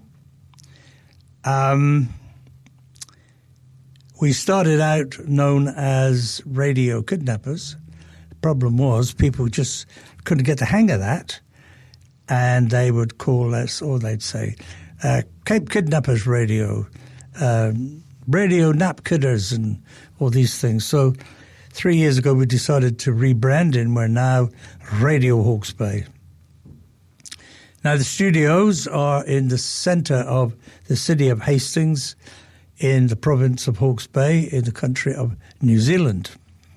We started out known as Radio Kidnappers. The problem was people just couldn't get the hang of that, and they would call us, or they'd say, Cape Kidnappers Radio, Radio Nap Kidders, and all these things. So 3 years ago we decided to rebrand, and we're now Radio Hawke's Bay. Now the studios are in the centre of the city of Hastings, in the province of Hawke's Bay, in the country of New Zealand.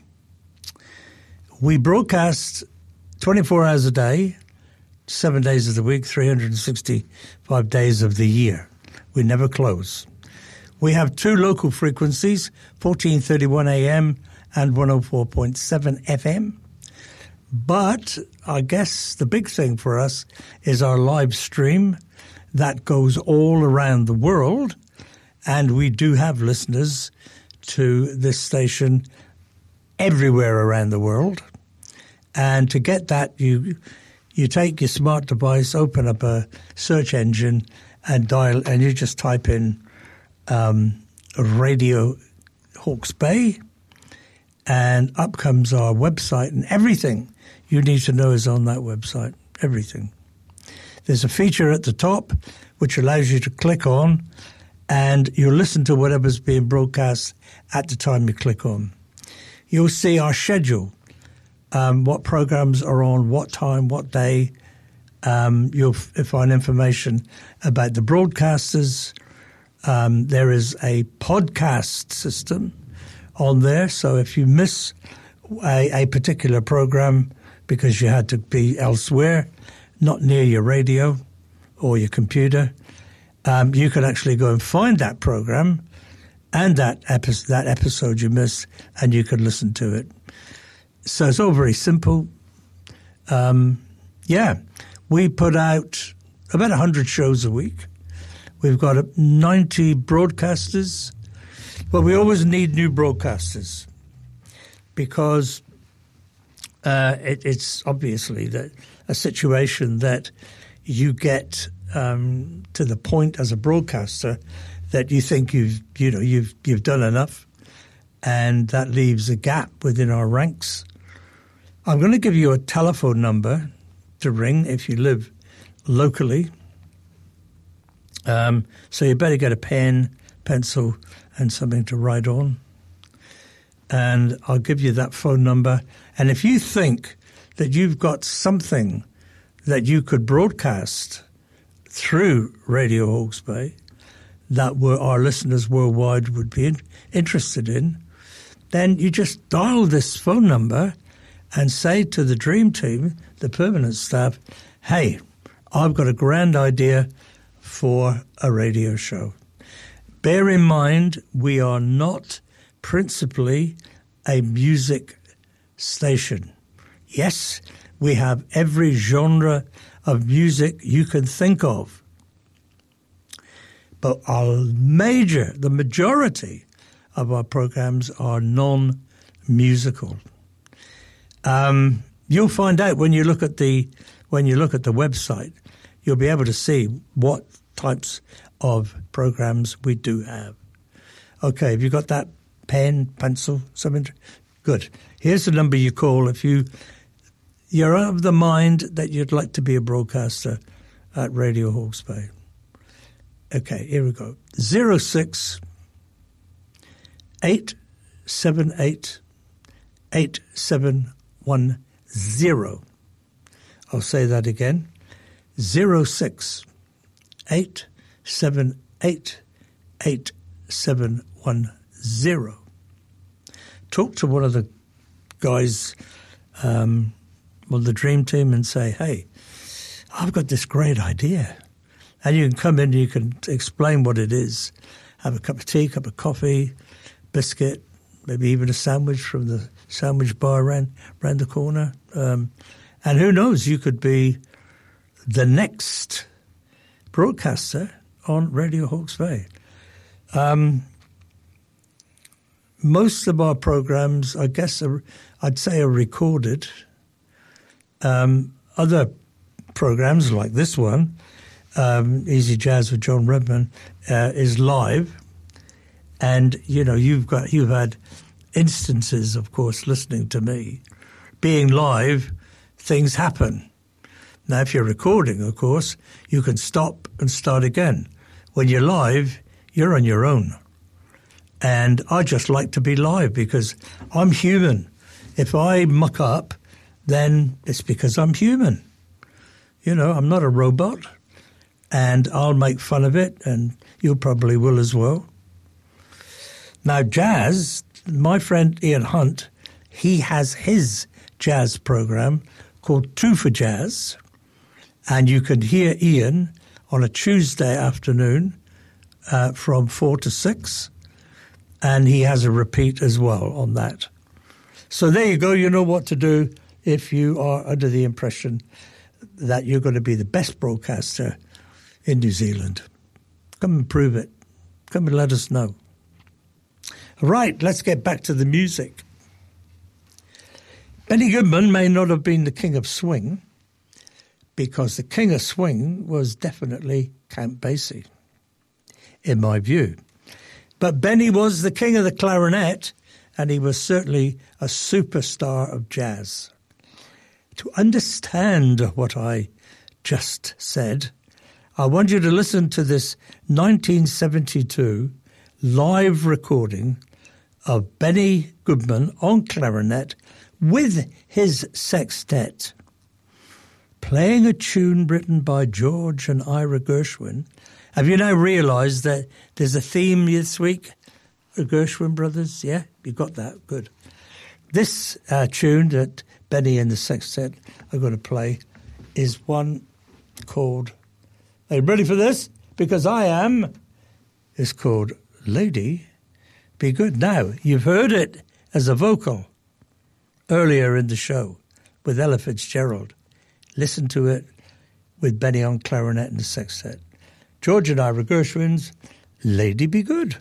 We broadcast 24 hours a day, 7 days of the week, 365 days of the year. We never close. We have two local frequencies, 1431 AM and 104.7 FM. But I guess the big thing for us is our live stream that goes all around the world. And we do have listeners to this station everywhere around the world. And to get that, you take your smart device, open up a search engine, and dial, and you just type in Radio Hawke's Bay, and up comes our website, and everything you need to know is on that website. Everything. There's a feature at the top which allows you to click on, and you'll listen to whatever's being broadcast at the time you click on. You'll see our schedule, what programs are on, what time, what day. You'll find information about the broadcasters. There is a podcast system on there, so if you miss a particular program because you had to be elsewhere, not near your radio or your computer, you can actually go and find that program and that episode you missed, and you can listen to it. So it's all very simple. We put out about 100 shows a week. We've got 90 broadcasters, but we always need new broadcasters because it's obviously a situation that you get to the point as a broadcaster that you think you've done enough, and that leaves a gap within our ranks. I'm going to give you a telephone number to ring if you live locally. So you better get a pen, pencil, and something to write on. And I'll give you that phone number. And if you think that you've got something that you could broadcast through Radio Hawke's Bay that our listeners worldwide would be interested in, then you just dial this phone number and say to the Dream Team, the permanent staff, hey, I've got a grand idea for a radio show. Bear in mind, we are not principally a music station. Yes, we have every genre of music you can think of. But the majority of our programs are non-musical. You'll find out when you look at the website, you'll be able to see what types of programs we do have. Okay, have you got that pen, pencil, something? Good. Here's the number you call if you're of the mind that you'd like to be a broadcaster at Radio Hawke's Bay. Okay, here we go. 06 878 8710. I'll say that again. 06 878 8710. Talk to one of the guys, the Dream Team, and say, hey, I've got this great idea. And you can come in and you can explain what it is. Have a cup of tea, cup of coffee, biscuit, maybe even a sandwich from the sandwich bar around the corner. And who knows, you could be the next broadcaster on Radio Hawke's Bay. Most of our programs, I guess, I'd say are recorded. Other programs like this one, Easy Jazz with John Redman, is live. And, you've had instances, of course, listening to me. Being live, things happen. Now, if you're recording, of course, you can stop and start again. When you're live, you're on your own. And I just like to be live because I'm human. If I muck up, then it's because I'm human. I'm not a robot. And I'll make fun of it, and you probably will as well. Now, jazz, my friend Ian Hunt, he has his jazz program called Two for Jazz, and you can hear Ian on a Tuesday afternoon from 4 to 6, and he has a repeat as well on that. So there you go. You know what to do if you are under the impression that you're going to be the best broadcaster in New Zealand. Come and prove it. Come and let us know. All right, let's get back to the music. Benny Goodman may not have been the king of swing, because the king of swing was definitely Count Basie, in my view. But Benny was the king of the clarinet, and he was certainly a superstar of jazz. To understand what I just said, I want you to listen to this 1972 live recording of Benny Goodman on clarinet with his sextet, playing a tune written by George and Ira Gershwin. Have you now realised that there's a theme this week? The Gershwin brothers, yeah? You got that? Good. This tune that Benny and the sextet are going to play is one called, are you ready for this? Because I am. It's called Lady Be Good. Now, you've heard it as a vocal earlier in the show with Ella Fitzgerald. Listen to it with Benny on clarinet and the sextet. George and Ira Gershwin's Lady Be Good.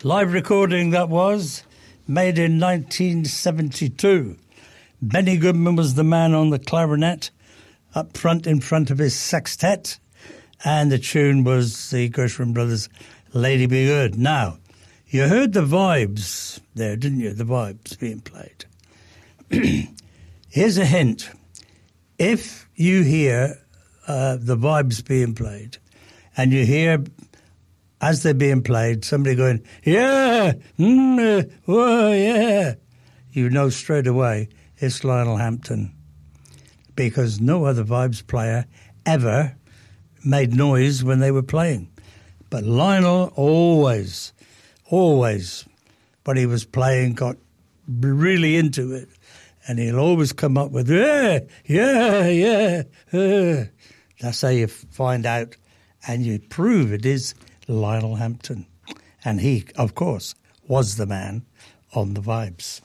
Live recording that was, made in 1972. Benny Goodman was the man on the clarinet up front in front of his sextet, and the tune was the Gershwin Brothers' Lady Be Good. Now, you heard the vibes there, didn't you? The vibes being played. Here's a hint. If you hear the vibes being played, and you hear, as they're being played, somebody going, yeah, oh, yeah, you know straight away it's Lionel Hampton, because no other vibes player ever made noise when they were playing. But Lionel always, when he was playing, got really into it. And he'll always come up with, yeah. That's how you find out and you prove it is Lionel Hampton. And he, of course, was the man on the vibes.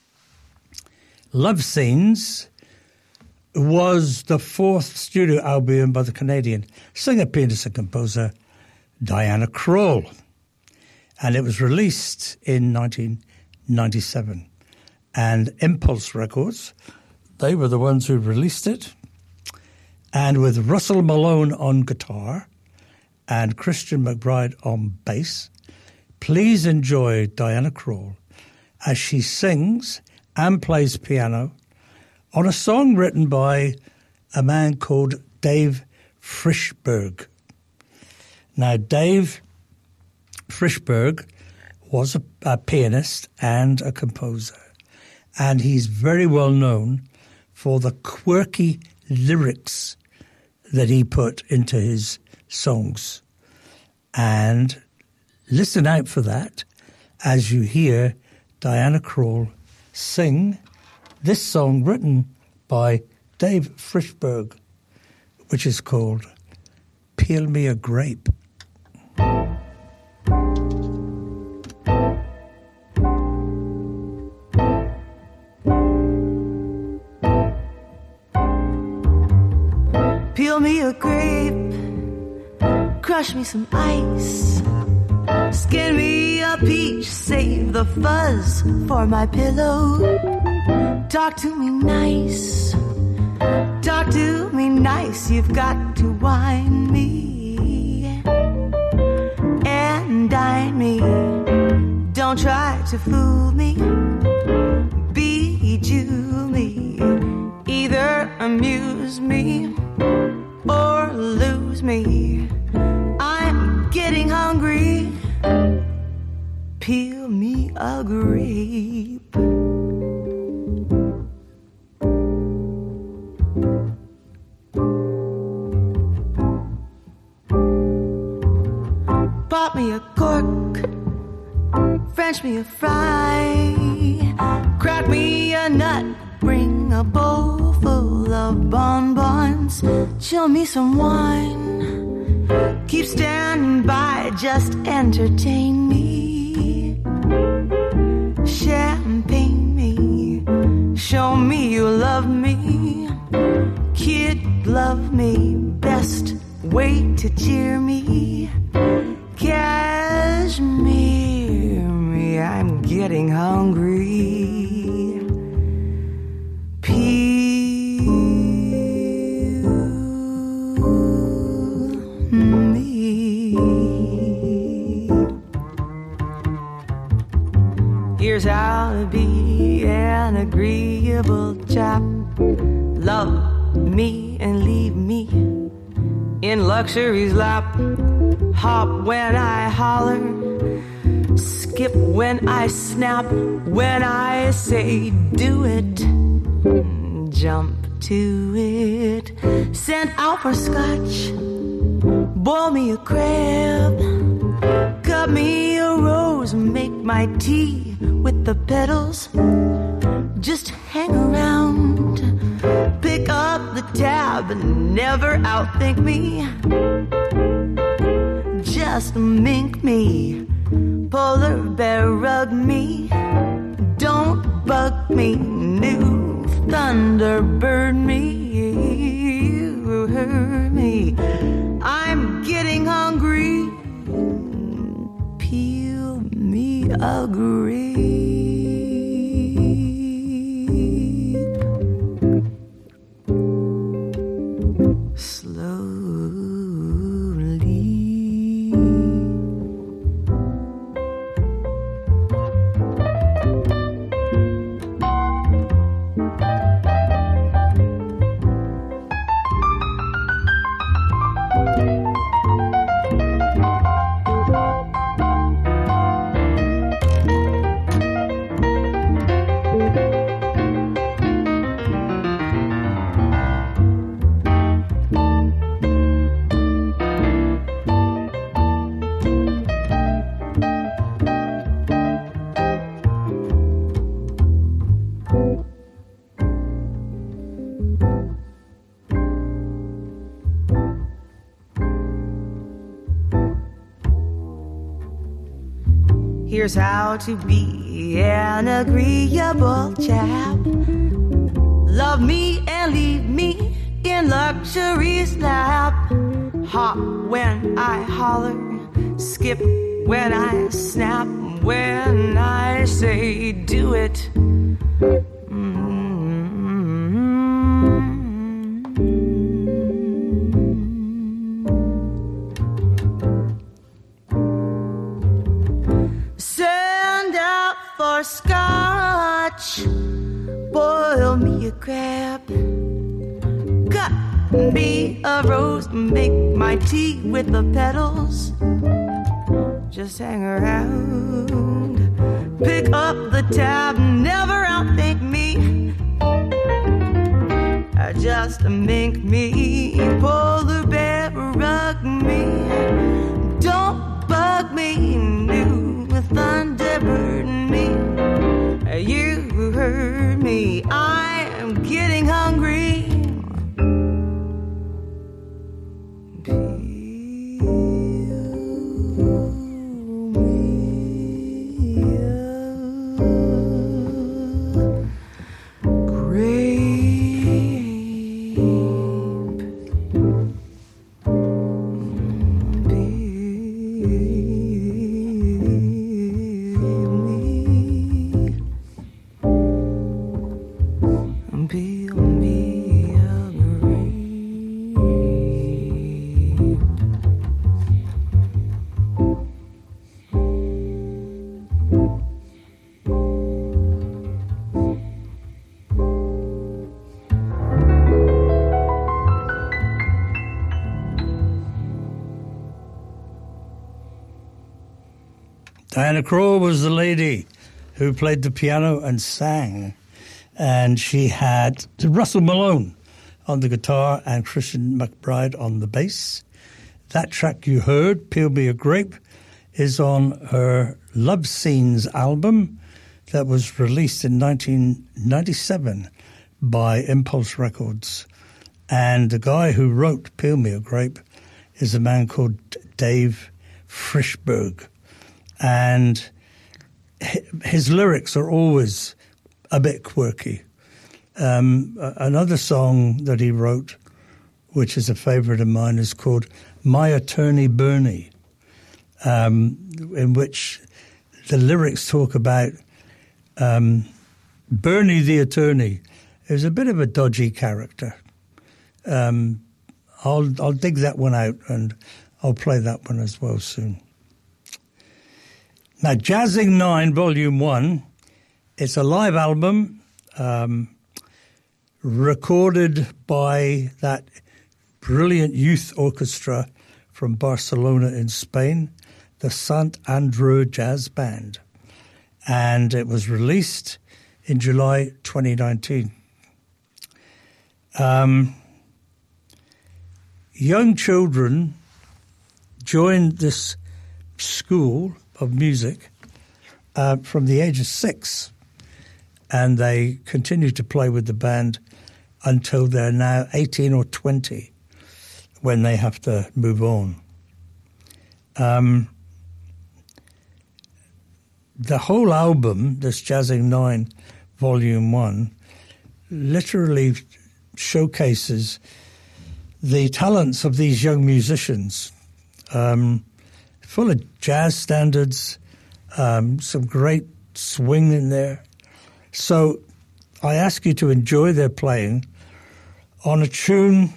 Love Scenes was the fourth studio album by the Canadian singer, pianist and composer Diana Krall. And it was released in 1997. And Impulse Records, they were the ones who released it. And with Russell Malone on guitar and Christian McBride on bass, please enjoy Diana Krall as she sings and plays piano on a song written by a man called Dave Frishberg. Now, Dave Frishberg was a pianist and a composer, and he's very well known for the quirky lyrics that he put into his songs. And listen out for that as you hear Diana Krall sing this song written by Dave Frishberg, which is called Peel Me a Grape. Peel me a grape, crush me some ice, skin me a peach, save the fuzz for my pillow. Talk to me nice, you've got to wine me and dine me. Don't try to fool me, bejewel me, either amuse me or lose me. I'm getting hungry. Peel me a grape. Pop me a cork, French me a fry, crack me a nut, bring a bowl full of bonbons, chill me some wine, keep standing by, just entertain me, champagne me, show me you love me, kid love me, best way to cheer me, cashmere me, I'm getting hungry. Peel me. Here's how to be an agreeable chap. Love me and leave me in luxury's lap. Hop when I holler, skip when I snap, when I say do it, jump to it. Send out for scotch, boil me a crab, cut me a rose, make my tea with the petals. Just hang around, pick up the tab, and never outthink me. Just mink me, polar bear rug me, don't bug me, new thunderbird me, you heard me, I'm getting hungry, peel me a grape slowly. Here's how to be an agreeable chap. Love me and leave me in luxury's lap. Hop when I holler, skip when I snap, when I say do it. Scotch, boil me a crab, cut me a rose, make my tea with the petals. Just hang around, pick up the tab, never outthink me. Just mink me, polar bear rug me, don't bug me, new Thunderbird me. You heard me, I am getting hungry. Diana Krall was the lady who played the piano and sang. And she had Russell Malone on the guitar and Christian McBride on the bass. That track you heard, Peel Me a Grape, is on her Love Scenes album that was released in 1997 by Impulse Records. And the guy who wrote Peel Me a Grape is a man called Dave Frischberg. And his lyrics are always a bit quirky. Another song that he wrote, which is a favourite of mine, is called My Attorney Bernie, in which the lyrics talk about Bernie the attorney is a bit of a dodgy character. I'll dig that one out and I'll play that one as well soon. Now, Jazzing 9 Volume 1, it's a live album recorded by that brilliant youth orchestra from Barcelona in Spain, the Sant Andreu Jazz Band. And it was released in July 2019. Young children joined this school of music from the age of 6, and they continue to play with the band until they're now 18 or 20 when they have to move on. The whole album, this Jazzing 9 Volume 1, literally showcases the talents of these young musicians, full of jazz standards, some great swing in there. So I ask you to enjoy their playing on a tune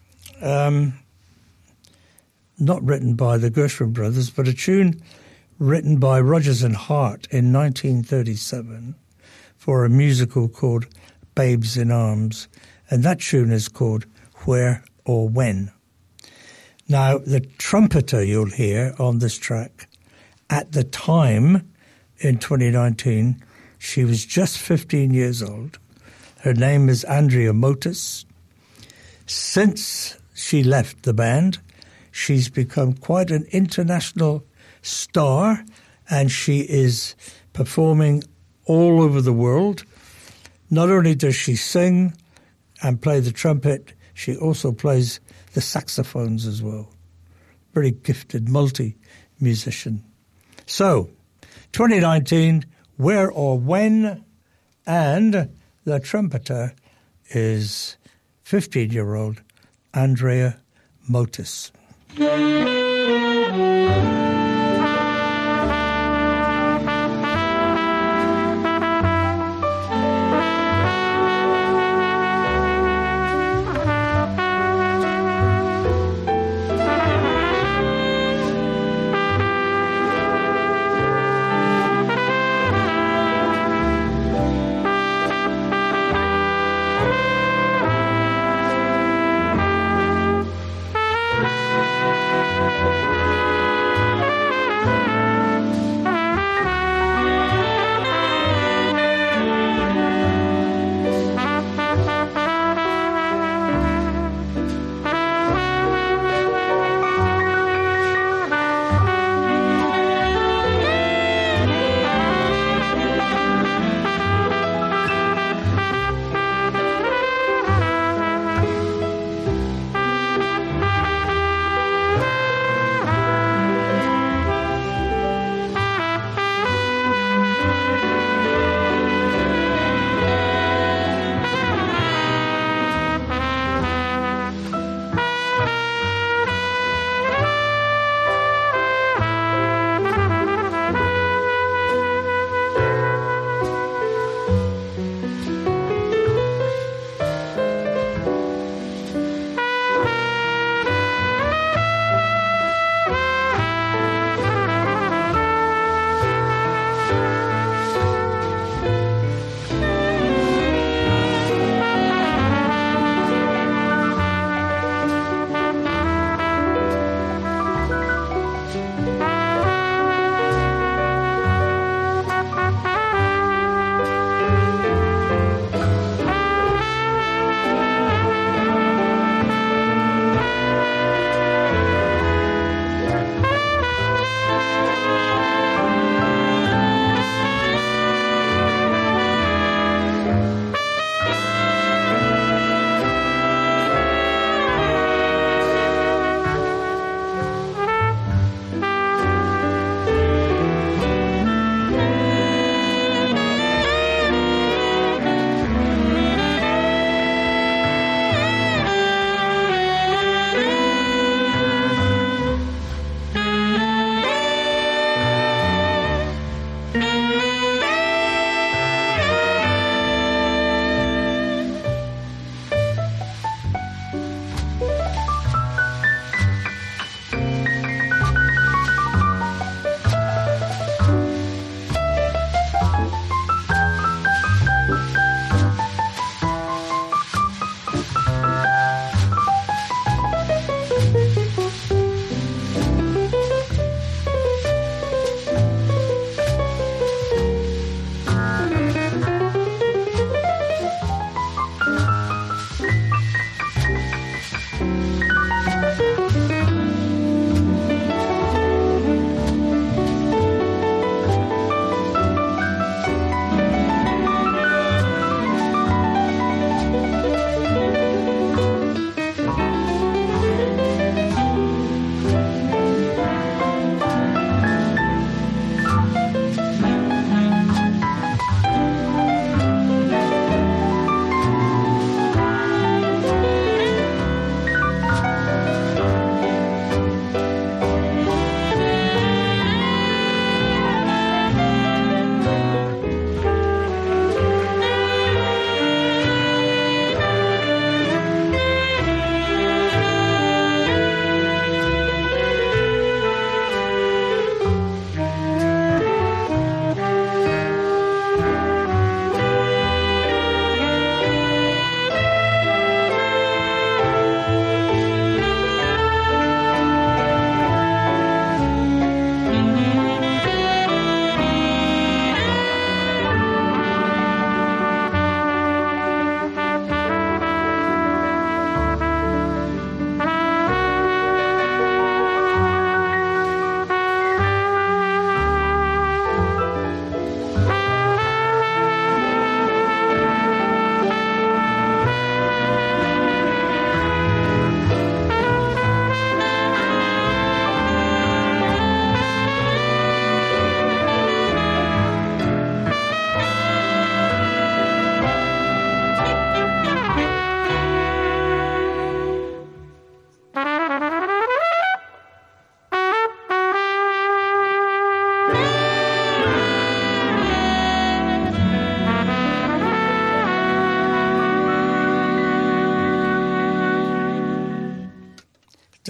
not written by the Gershwin brothers, but a tune written by Rodgers and Hart in 1937 for a musical called Babes in Arms. And that tune is called Where or When. Now, the trumpeter you'll hear on this track, at the time in 2019, she was just 15 years old. Her name is Andrea Motis. Since she left the band, she's become quite an international star, and she is performing all over the world. Not only does she sing and play the trumpet, she also plays the saxophones as well. Very gifted multi-musician. So, 2019, Where or When, and the trumpeter is 15-year-old Andrea Motis.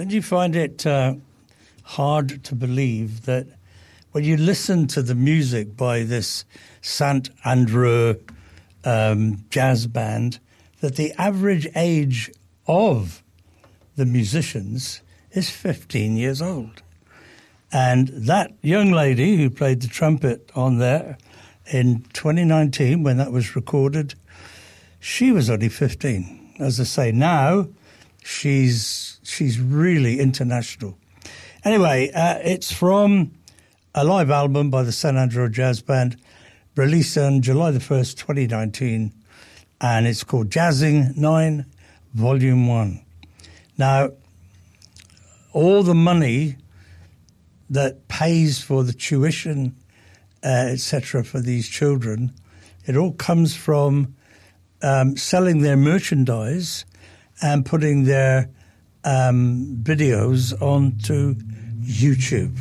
Don't you find it hard to believe that when you listen to the music by this St. Andrew jazz band, that the average age of the musicians is 15 years old? And that young lady who played the trumpet on there in 2019, when that was recorded, she was only 15. As I say, now she's really international. Anyway, it's from a live album by the St. Andrew Jazz Band, released on July the 1st, 2019, and it's called Jazzing 9, Volume 1. Now, all the money that pays for the tuition, etc., for these children, it all comes from selling their merchandise and putting their videos onto YouTube.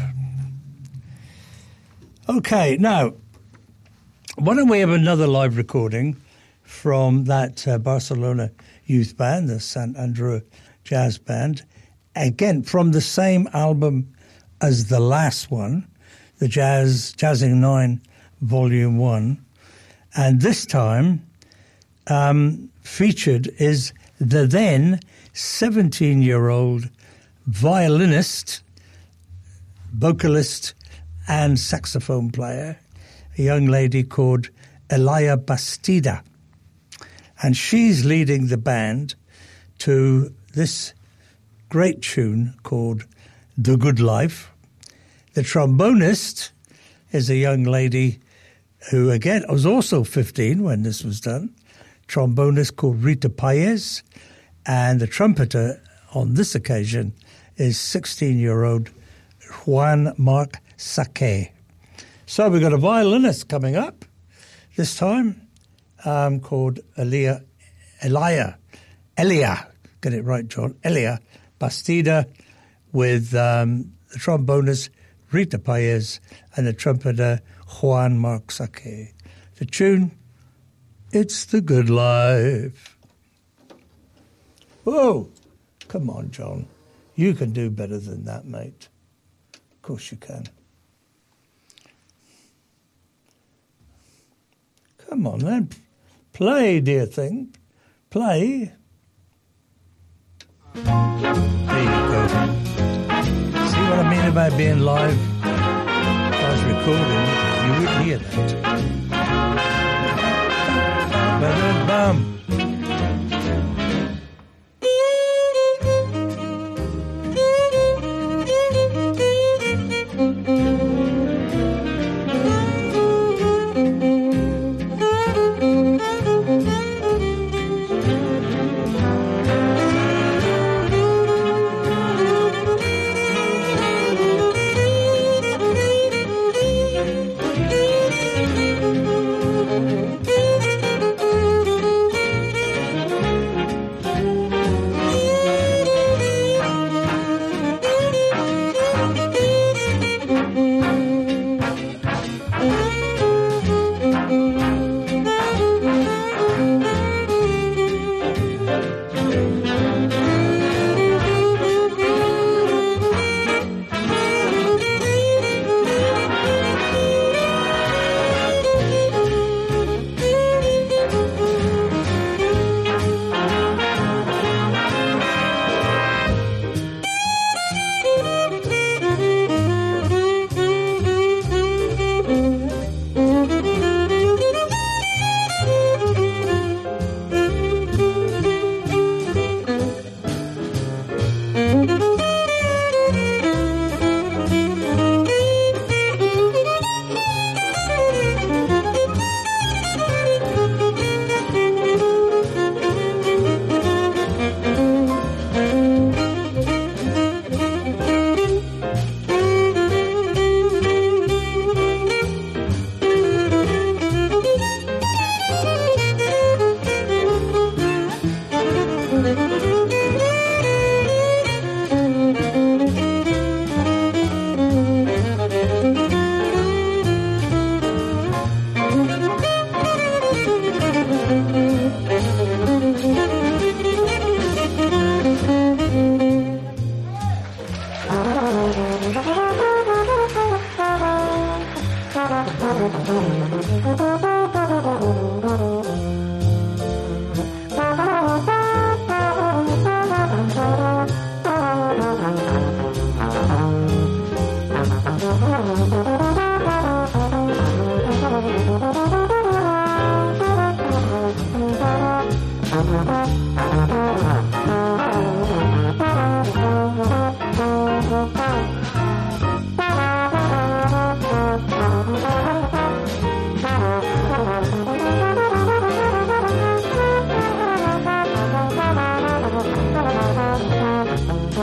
Okay, now, why don't we have another live recording from that Barcelona youth band, the St. Andrew Jazz Band, again from the same album as the last one, the Jazzing 9 Volume 1. And this time featured is the then 17-year-old violinist, vocalist, and saxophone player, a young lady called Elia Bastida. And she's leading the band to this great tune called The Good Life. The trombonist is a young lady who, again, was also 15 when this was done, trombonist called Rita Paez, and the trumpeter on this occasion is 16-year-old Juan Marc Sake. So we've got a violinist coming up this time called Elia, get it right, John, Elia Bastida, with the trombonist Rita Paez and the trumpeter Juan Marc Sake. The tune, It's the Good Life. Whoa, come on, John. You can do better than that, mate. Of course you can. Come on, then. Play, dear thing. Play. There you go. See what I mean about being live? If I was recording, you wouldn't hear that. Ba-da-bum.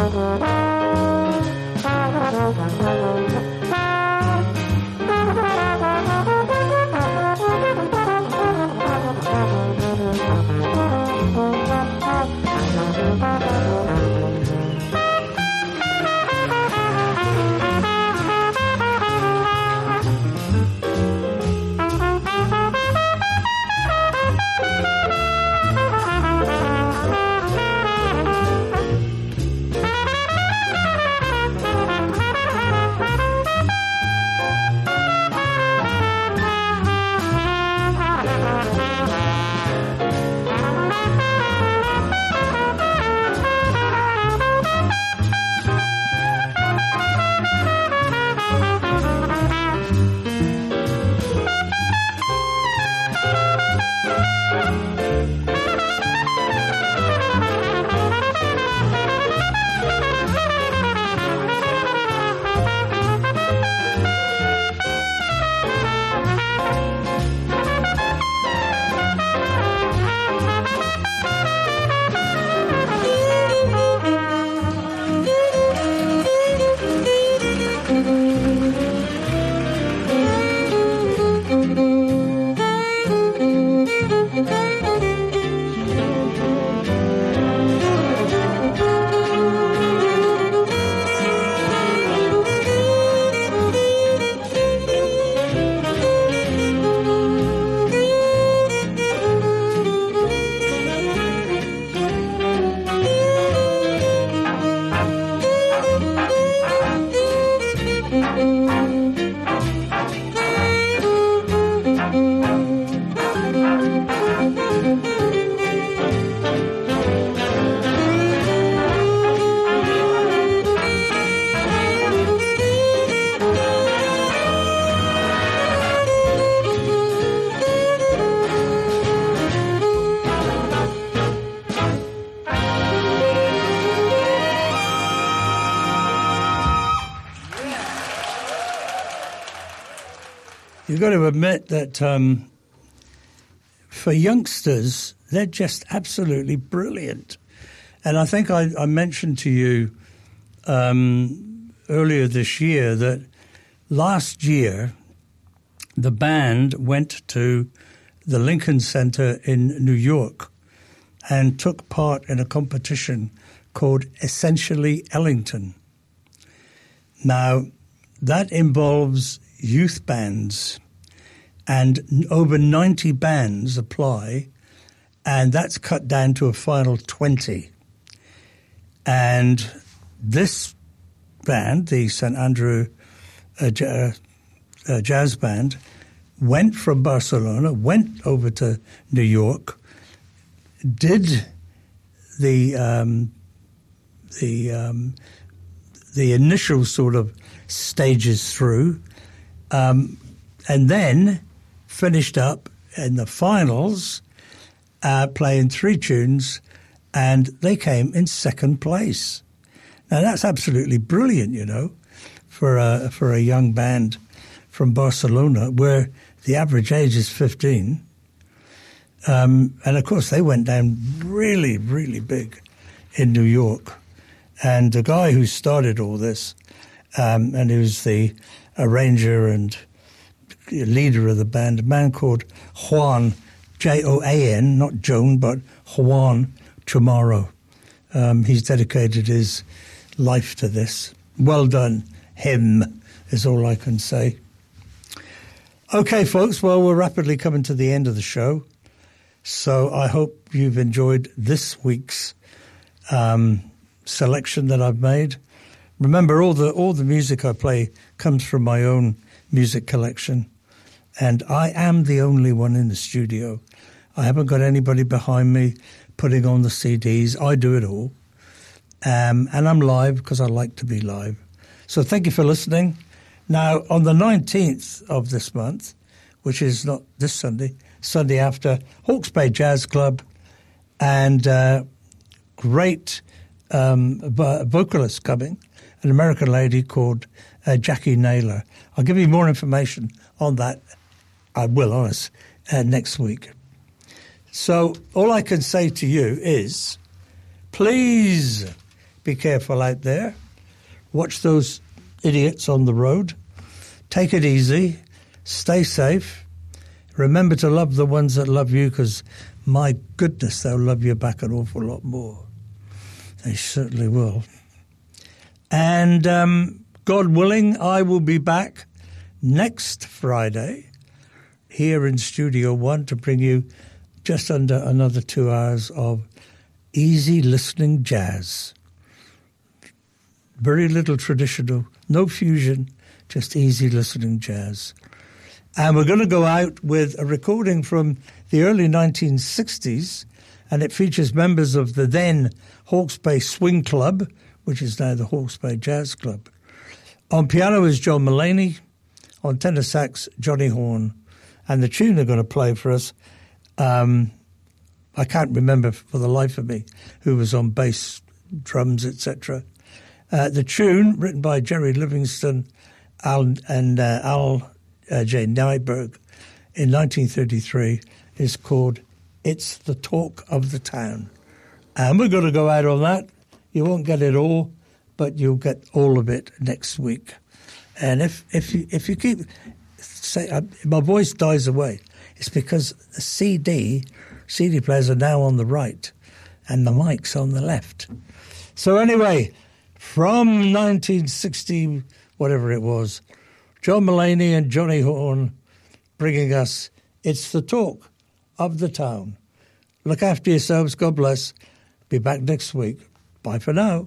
You've got to admit that for youngsters, they're just absolutely brilliant. And I think I mentioned to you earlier this year that last year the band went to the Lincoln Center in New York and took part in a competition called Essentially Ellington. Now, that involves youth bands, and over 90 bands apply, and that's cut down to a final 20. And this band, the St. Andrew Jazz Band, went from Barcelona, went over to New York, did the initial sort of stages through, and then finished up in the finals playing 3 tunes, and they came in second place. Now that's absolutely brilliant, you know, for a young band from Barcelona, where the average age is 15. And of course they went down really, really big in New York. And the guy who started all this, and who's the arranger and leader of the band, a man called Juan, Joan, not Joan, but Juan Chamorro. He's dedicated his life to this. Well done, him, is all I can say. Okay, folks, well, we're rapidly coming to the end of the show. So I hope you've enjoyed this week's selection that I've made. Remember, all the music I play comes from my own music collection, and I am the only one in the studio. I haven't got anybody behind me putting on the CDs. I do it all, and I'm live because I like to be live. So thank you for listening. Now, on the 19th of this month, which is not this Sunday, Sunday after, Hawke's Bay Jazz Club, and great vocalist coming, an American lady called Jackie Naylor. I'll give you more information on that, I will, honest, next week. So all I can say to you is, please Be careful out there. Watch those idiots on the road. Take it easy. Stay safe. Remember to love the ones that love you, because, my goodness, they'll love you back an awful lot more. They certainly will. And God willing, I will be back next Friday here in Studio One to bring you just under another 2 hours of easy listening jazz. Very little traditional, no fusion, just easy listening jazz. And we're going to go out with a recording from the early 1960s, and it features members of the then Hawke's Bay Swing Club, which is now the Hawke's Bay Jazz Club. On piano is John Mulaney, on tenor sax, Johnny Horn, and the tune they're going to play for us, I can't remember for the life of me who was on bass, drums, etc. The tune, written by Jerry Livingston and Al J. Nyberg in 1933, is called It's the Talk of the Town. And we're going to go out on that. You won't get it all, but you'll get all of it next week. And if you keep my voice dies away, it's because the CD players are now on the right and the mic's on the left. So anyway, from 1960, whatever it was, John Mulaney and Johnny Horn bringing us It's the Talk of the Town. Look after yourselves. God bless. Be back next week. Bye for now.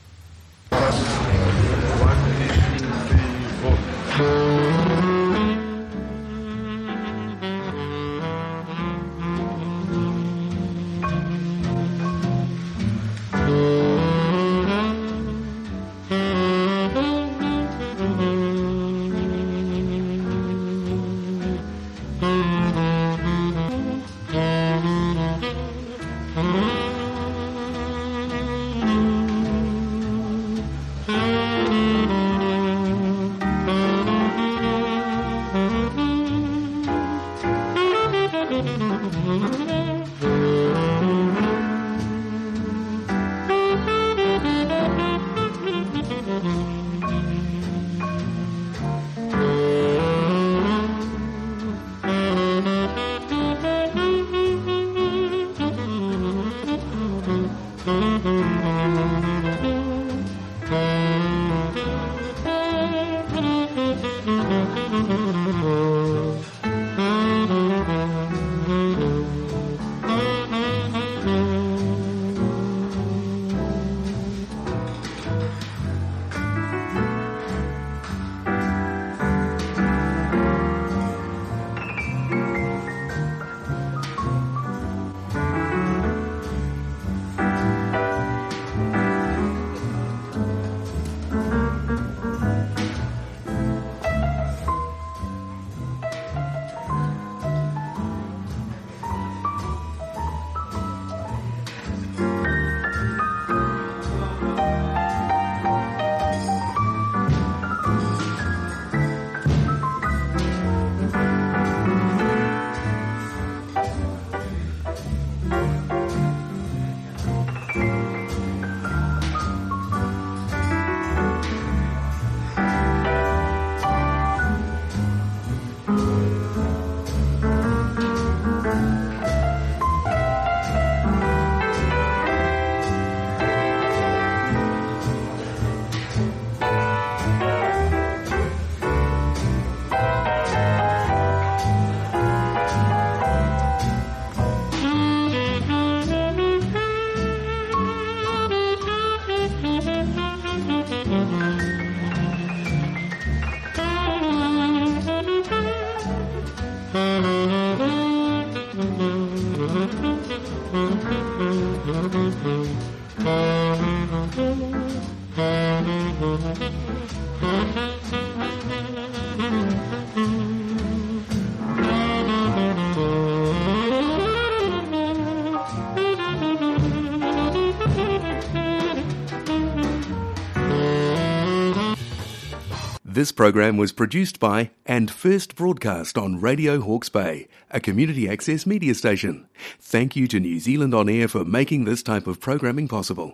This program was produced by and first broadcast on Radio Hawke's Bay, a community access media station. Thank you to New Zealand On Air for making this type of programming possible.